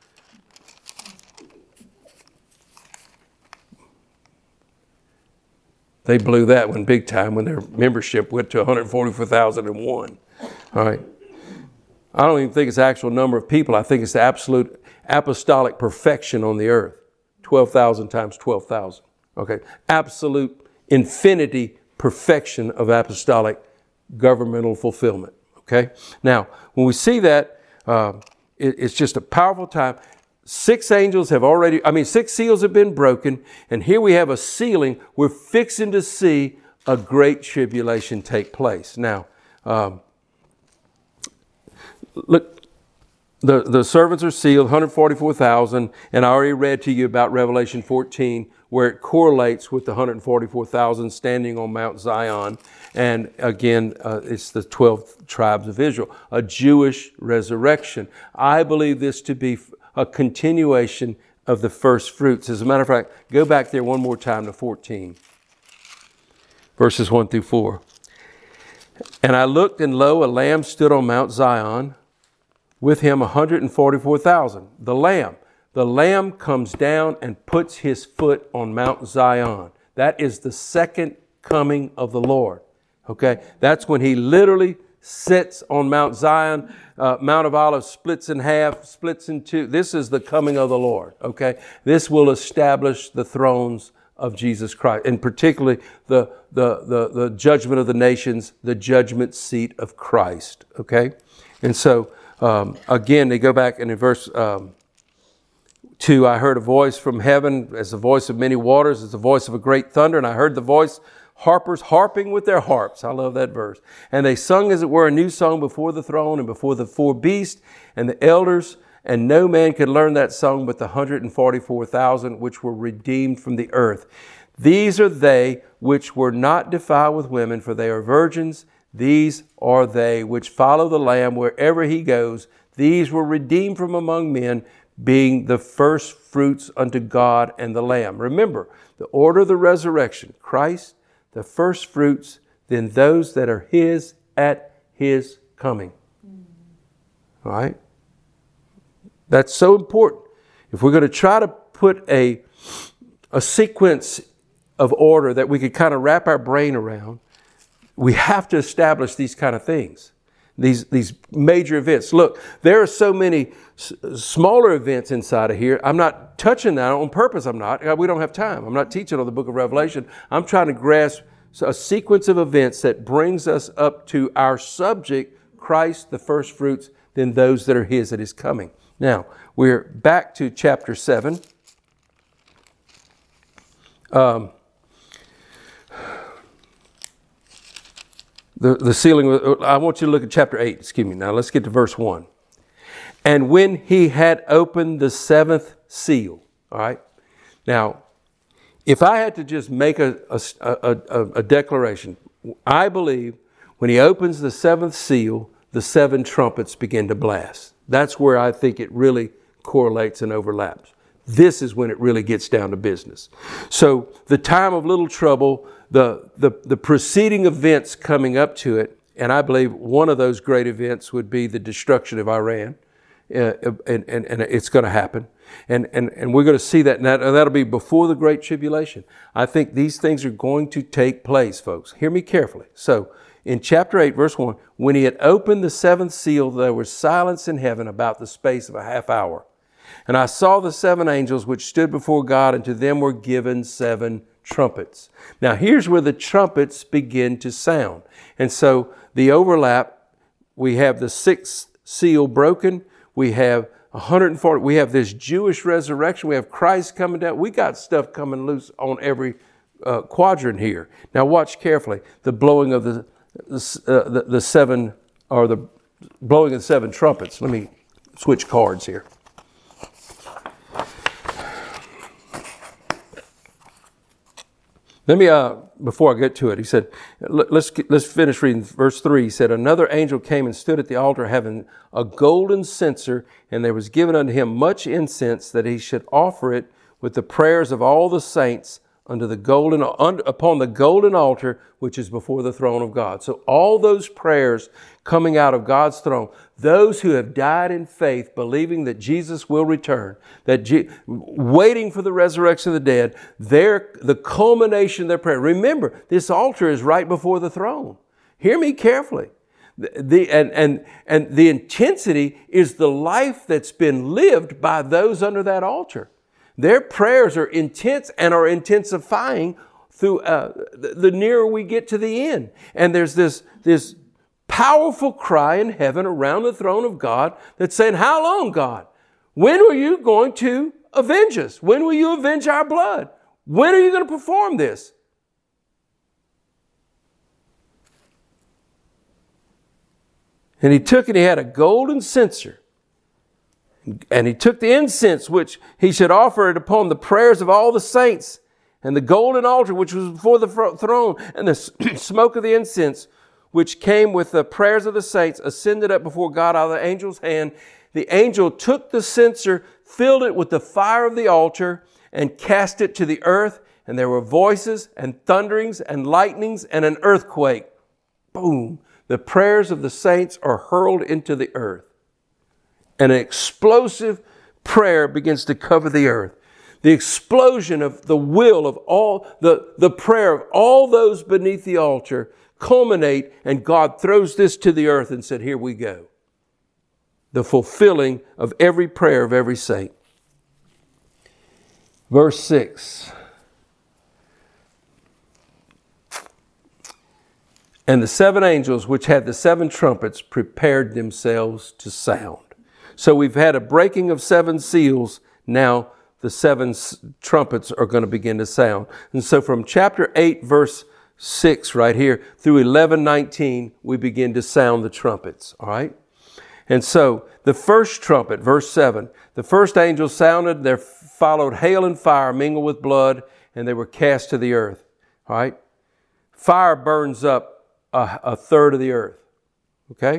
They blew that one big time when their membership went to 144,001. All right. I don't even think it's the actual number of people. I think it's the absolute apostolic perfection on the earth. 12,000 times 12,000. Okay. Absolute infinity perfection of apostolic governmental fulfillment. Okay? Now, when we see that, it's just a powerful time. 6 seals have been broken, and here we have a sealing. We're fixing to see a great tribulation take place. Now, look, the servants are sealed, 144,000, and I already read to you about Revelation 14, where it correlates with the 144,000 standing on Mount Zion. And again, it's the 12 tribes of Israel, a Jewish resurrection. I believe this to be a continuation of the first fruits. As a matter of fact, go back there one more time to 14, verses 1 through 4. And I looked, and lo, a lamb stood on Mount Zion, with him 144,000. The Lamb comes down and puts his foot on Mount Zion. That is the second coming of the Lord. Okay, that's when he literally sits on Mount Zion. Mount of Olives splits in half, splits in two. This is the coming of the Lord. Okay, this will establish the thrones of Jesus Christ, and particularly the judgment of the nations, the judgment seat of Christ. Okay, and so again, they go back and in verse 2, I heard a voice from heaven as the voice of many waters, as the voice of a great thunder, and I heard the voice harpers harping with their harps. I love that verse. And they sung, as it were, a new song before the throne and before the 4 beasts and the elders, and no man could learn that song but the 144,000 which were redeemed from the earth. These are they which were not defiled with women, for they are virgins. These are they which follow the Lamb wherever he goes. These were redeemed from among men, being the first fruits unto God and the Lamb. Remember, the order of the resurrection, Christ, the first fruits, then those that are his at his coming. All right? That's so important. If we're going to try to put a sequence of order that we could kind of wrap our brain around, we have to establish these kind of things, these major events. Look, there are so many smaller events inside of here. I'm not touching that on purpose. I'm not. We don't have time. I'm not teaching on the book of Revelation. I'm trying to grasp a sequence of events that brings us up to our subject, Christ, the first fruits, then those that are his at his coming. Now, we're back to chapter 7. The sealing, I want you to look at chapter 8, excuse me. Now let's get to verse 1. And when he had opened the 7th seal, all right? Now, if I had to just make a declaration, I believe when he opens the 7th seal, the 7 trumpets begin to blast. That's where I think it really correlates and overlaps. This is when it really gets down to business. So the time of little trouble, the preceding events coming up to it, and I believe one of those great events would be the destruction of Iran, and it's going to happen. And we're going to see that, and that'll be before the Great Tribulation. I think these things are going to take place, folks. Hear me carefully. So in chapter 8, verse 1, when he had opened the 7th seal, there was silence in heaven about the space of a half hour. And I saw the 7 angels which stood before God, and to them were given 7 trumpets. Now here's where the trumpets begin to sound. And so the overlap, we have the 6th seal broken, we have 140, we have this Jewish resurrection, we have Christ coming down. We got stuff coming loose on every quadrant here. Now watch carefully. The blowing of the 7, or the blowing of the 7 trumpets. Let me switch cards here. Let me, before I get to it, he said, let's finish reading verse 3. He said, another angel came and stood at the altar having a golden censer, and there was given unto him much incense, that he should offer it with the prayers of all the saints upon the golden altar, which is before the throne of God. So all those prayers coming out of God's throne, those who have died in faith, believing that Jesus will return, waiting for the resurrection of the dead, the culmination of their prayer. Remember, this altar is right before the throne. Hear me carefully. And the intensity is the life that's been lived by those under that altar. Their prayers are intense and are intensifying through the nearer we get to the end. And there's this powerful cry in heaven around the throne of God that's saying, how long, God? When are you going to avenge us? When will you avenge our blood? When are you going to perform this? And he took and he had a golden censer. And he took the incense which he should offer it upon the prayers of all the saints, and the golden altar which was before the throne, and the smoke of the incense which came with the prayers of the saints ascended up before God out of the angel's hand. The angel took the censer, filled it with the fire of the altar, and cast it to the earth. And there were voices and thunderings and lightnings and an earthquake. Boom! The prayers of the saints are hurled into the earth. And an explosive prayer begins to cover the earth. The explosion of the will of all, the prayer of all those beneath the altar culminate, and God throws this to the earth and said, here we go. The fulfilling of every prayer of every saint. Verse 6. And the seven angels which had the seven trumpets prepared themselves to sound. So we've had a breaking of seven seals. Now the seven trumpets are going to begin to sound. And so from chapter 8, verse 6 right here through 11:19, we begin to sound the trumpets. All right. And so the first trumpet, verse 7, the first angel sounded, there followed hail and fire mingled with blood, and they were cast to the earth. All right. Fire burns up a third of the earth. Okay.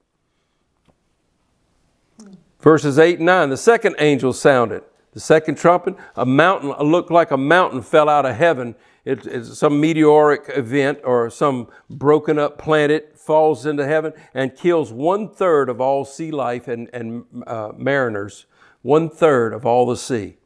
Verses 8 and 9, the second angel sounded. The second trumpet, a mountain, looked like a mountain fell out of heaven. It's some meteoric event or some broken up planet falls into heaven and kills 1/3 of all sea life and mariners. 1/3 of all the sea.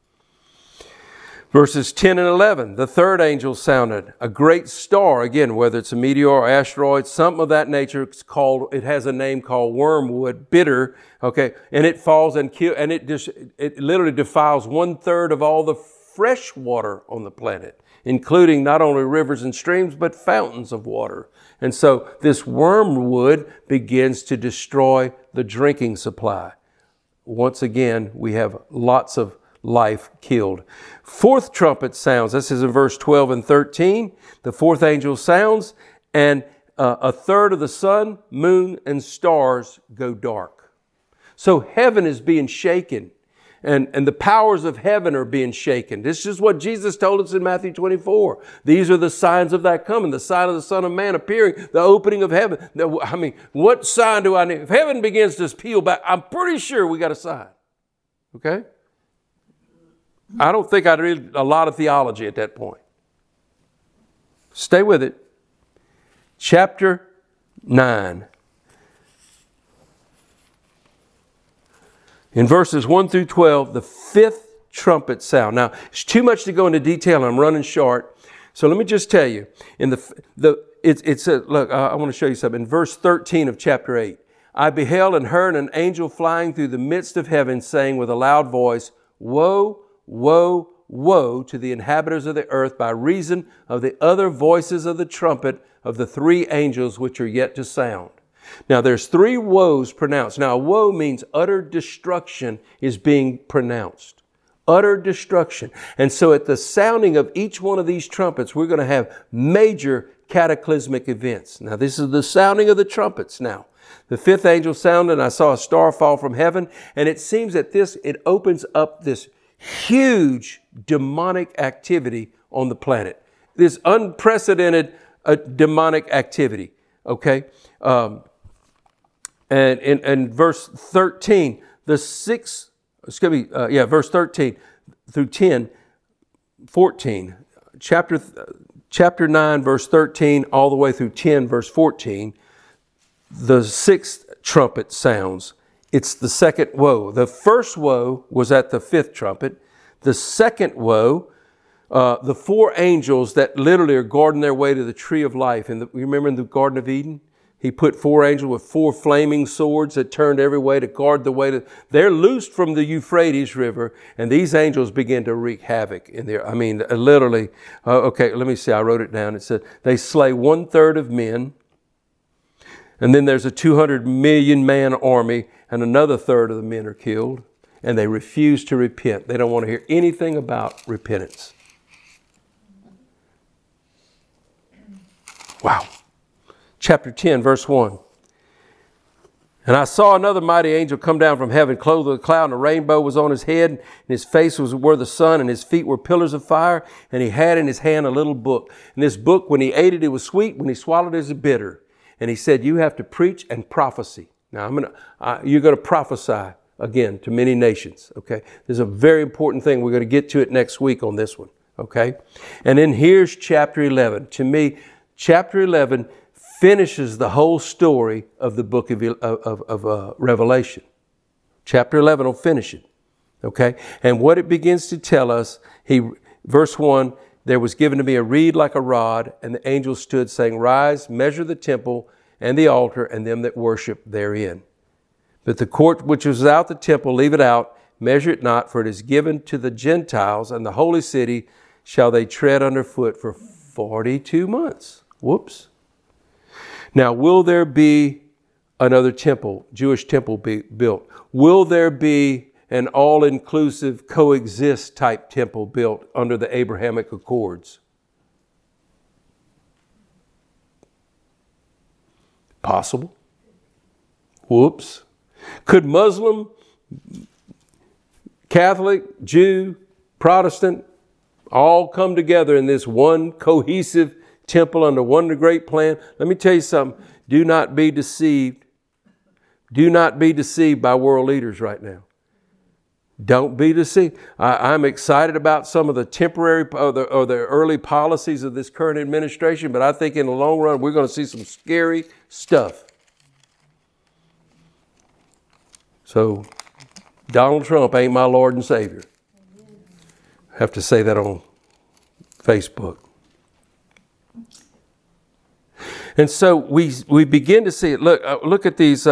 Verses 10 and 11, the third angel sounded. A great star, again, whether it's a meteor or asteroid, something of that nature, it has a name called wormwood, bitter, okay, and it falls and kills, and it literally defiles 1/3 of all the fresh water on the planet, including not only rivers and streams, but fountains of water. And so this wormwood begins to destroy the drinking supply. Once again, we have lots of life killed. Fourth trumpet sounds. This is in verse 12 and 13. The fourth angel sounds, and 1/3 of the sun, moon, and stars go dark. So heaven is being shaken, and the powers of heaven are being shaken. This is what Jesus told us in Matthew 24. These are the signs of that coming, the sign of the Son of Man appearing, the opening of heaven. I mean, what sign do I need? If heaven begins to peel back, I'm pretty sure we got a sign. Okay? I don't think I'd read a lot of theology at that point. Stay with it. Chapter 9. In verses 1 through 12, the fifth trumpet sound. Now, it's too much to go into detail. I'm running short. So let me just tell you. Look, I want to show you something. In verse 13 of chapter 8, I beheld and heard an angel flying through the midst of heaven, saying with a loud voice, Woe, woe, woe to the inhabitants of the earth by reason of the other voices of the trumpet of the three angels which are yet to sound. Now there's three woes pronounced. Now woe means utter destruction is being pronounced. Utter destruction. And so at the sounding of each one of these trumpets, we're going to have major cataclysmic events. Now this is the sounding of the trumpets now. The fifth angel sounded, and I saw a star fall from heaven, and it seems that it opens up this huge demonic activity on the planet. This unprecedented demonic activity. Okay? And in verse 13, verse 13 through 14, chapter 9, verse 13, all the way through 10, verse 14, the sixth trumpet sounds. It's the second woe. The first woe was at the fifth trumpet. The second woe, the four angels that literally are guarding their way to the tree of life. And you remember in the Garden of Eden? He put four angels with four flaming swords that turned every way to guard the way to... They're loosed from the Euphrates River, and these angels begin to wreak havoc in there. I mean, literally... okay, let me see. I wrote it down. It said, they slay 1/3 of men. And then there's a 200 million man army, and another third of the men are killed, and they refuse to repent. They don't want to hear anything about repentance. Wow. Chapter 10, verse 1. And I saw another mighty angel come down from heaven, clothed with a cloud, and a rainbow was on his head, and his face was where the sun, and his feet were pillars of fire, and he had in his hand a little book. And this book, when he ate it, it was sweet. When he swallowed it, it was bitter. And he said, you have to preach and prophecy. Now, you're going to prophesy again to many nations, okay? This is a very important thing. We're going to get to it next week on this one, okay? And then here's chapter 11. To me, chapter 11 finishes the whole story of the book of Revelation. Chapter 11 will finish it, okay? And what it begins to tell us, verse 1, there was given to me a reed like a rod, and the angel stood saying, rise, measure the temple and the altar and them that worship therein. But the court which was without the temple, leave it out, measure it not, for it is given to the Gentiles, and the holy city shall they tread underfoot for 42 months. Whoops. Now, will there be another temple, Jewish temple be built? Will there be an all-inclusive coexist type temple built under the Abrahamic Accords? Possible. Whoops. Could Muslim, Catholic, Jew, Protestant all come together in this one cohesive temple under one great plan? Let me tell you something. Do not be deceived. Do not be deceived by world leaders right now. Don't be deceived. I'm excited about some of the temporary or the early policies of this current administration, but I think in the long run we're going to see some scary stuff. So Donald Trump ain't my Lord and Savior. I have to say that on Facebook. And so we begin to see it. Look at these,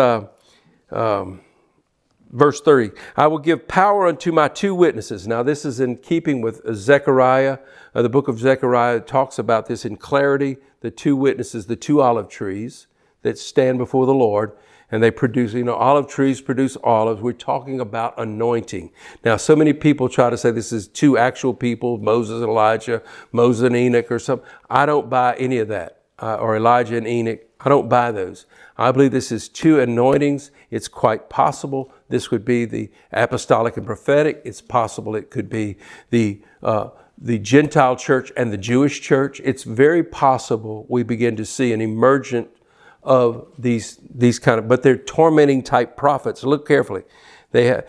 verse 30. I will give power unto my two witnesses. Now this is in keeping with Zechariah. The book of Zechariah talks about this in clarity. The two witnesses, the two olive trees that stand before the Lord. And they produce, olive trees produce olives. We're talking about anointing. Now, so many people try to say this is two actual people, Moses and Elijah, Moses and Enoch or something. I don't buy any of that. Or Elijah and Enoch. I don't buy those. I believe this is two anointings. It's quite possible this would be the apostolic and prophetic. It's possible it could be the Gentile church and the Jewish church. It's very possible we begin to see an emergent of these kind of, but they're tormenting type prophets. Look carefully. They have,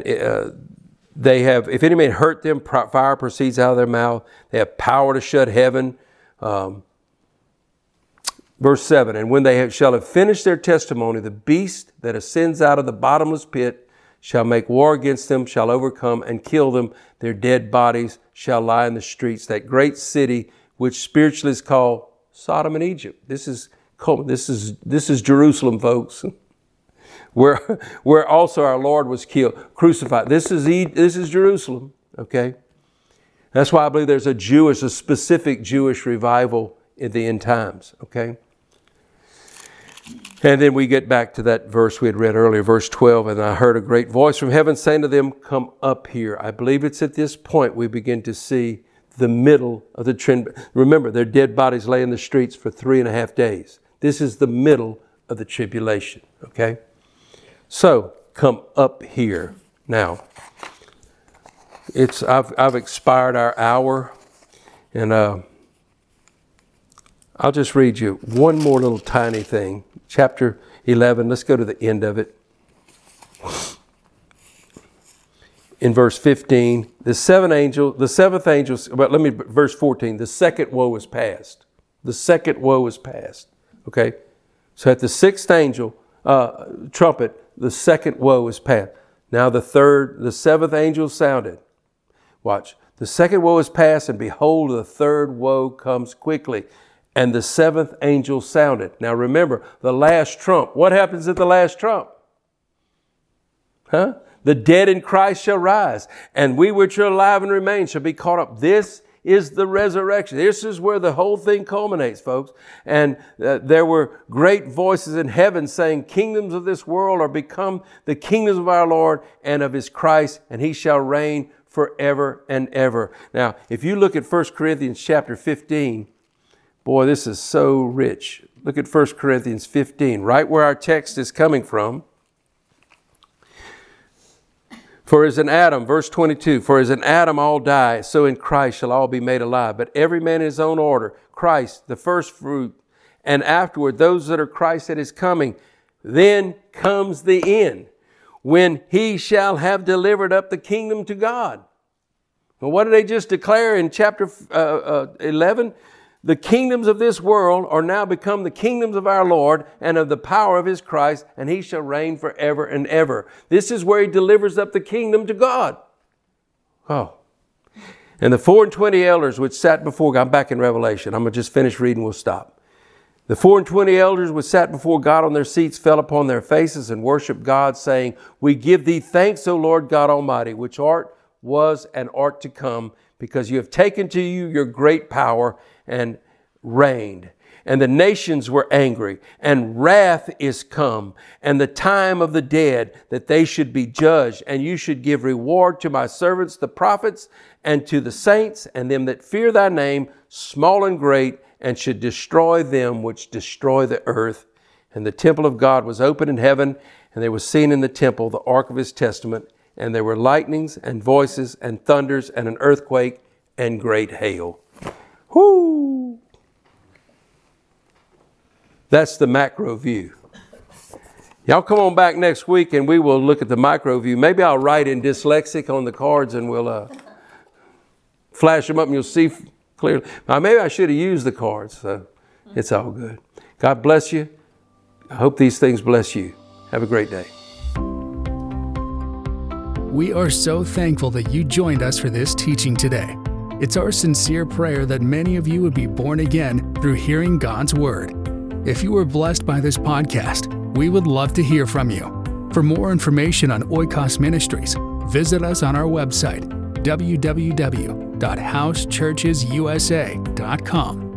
if any man hurt them, fire proceeds out of their mouth. They have power to shut heaven. Verse 7, and when they shall have finished their testimony, the beast that ascends out of the bottomless pit shall make war against them, shall overcome and kill them. Their dead bodies shall lie in the streets. That great city, which spiritually is called Sodom and Egypt. This is Jerusalem, folks, where also our Lord was crucified. This is Jerusalem. Okay, that's why I believe there's a specific Jewish revival in the end times. Okay. And then we get back to that verse we had read earlier, verse 12, and I heard a great voice from heaven saying to them, come up here. I believe it's at this point we begin to see the middle of the trend. Remember, their dead bodies lay in the streets for 3.5 days. This is the middle of the tribulation, okay? So, come up here. Now, I've expired our hour, and I'll just read you one more little tiny thing. Chapter 11, let's go to the end of it. In verse 15, the seventh angel, verse 14, the second woe is past. The second woe is past. Okay? So at the sixth angel, trumpet, the second woe is past. Now the seventh angel sounded. Watch. The second woe is past, and behold, the third woe comes quickly. And the seventh angel sounded. Now remember, the last trump. What happens at the last trump? The dead in Christ shall rise, and we which are alive and remain shall be caught up. This is the resurrection. This is where the whole thing culminates, folks. And there were great voices in heaven saying, kingdoms of this world are become the kingdoms of our Lord and of His Christ, and He shall reign forever and ever. Now, if you look at 1 Corinthians chapter 15, boy, this is so rich. Look at 1 Corinthians 15, right where our text is coming from. For as in Adam, verse 22, for as in Adam all die, so in Christ shall all be made alive. But every man in his own order, Christ, the first fruit, and afterward those that are Christ at His coming. Then comes the end, when He shall have delivered up the kingdom to God. Well, what did they just declare in chapter 11? The kingdoms of this world are now become the kingdoms of our Lord and of the power of His Christ, and He shall reign forever and ever. This is where He delivers up the kingdom to God. Oh. And the 24 elders which sat before God, I'm back in Revelation. I'm going to just finish reading, we'll stop. The 24 elders which sat before God on their seats fell upon their faces and worshiped God, saying, We give Thee thanks, O Lord God Almighty, which art, was, and art to come, because You have taken to You Your great power and reigned. And the nations were angry, and wrath is come, and the time of the dead, that they should be judged. And You should give reward to My servants, the prophets, and to the saints, and them that fear Thy name, small and great, and should destroy them which destroy the earth. And the temple of God was open in heaven, and there was seen in the temple the ark of His testament, and there were lightnings and voices and thunders and an earthquake and great hail. Whoo! That's the macro view. Y'all come on back next week and we will look at the micro view. Maybe I'll write in dyslexic on the cards and we'll flash them up and you'll see clearly. Now, maybe I should have used the cards, so it's all good. God bless you. I hope these things bless you. Have a great day. We are so thankful that you joined us for this teaching today. It's our sincere prayer that many of you would be born again through hearing God's Word. If you were blessed by this podcast, we would love to hear from you. For more information on Oikos Ministries, visit us on our website, www.housechurchesusa.com.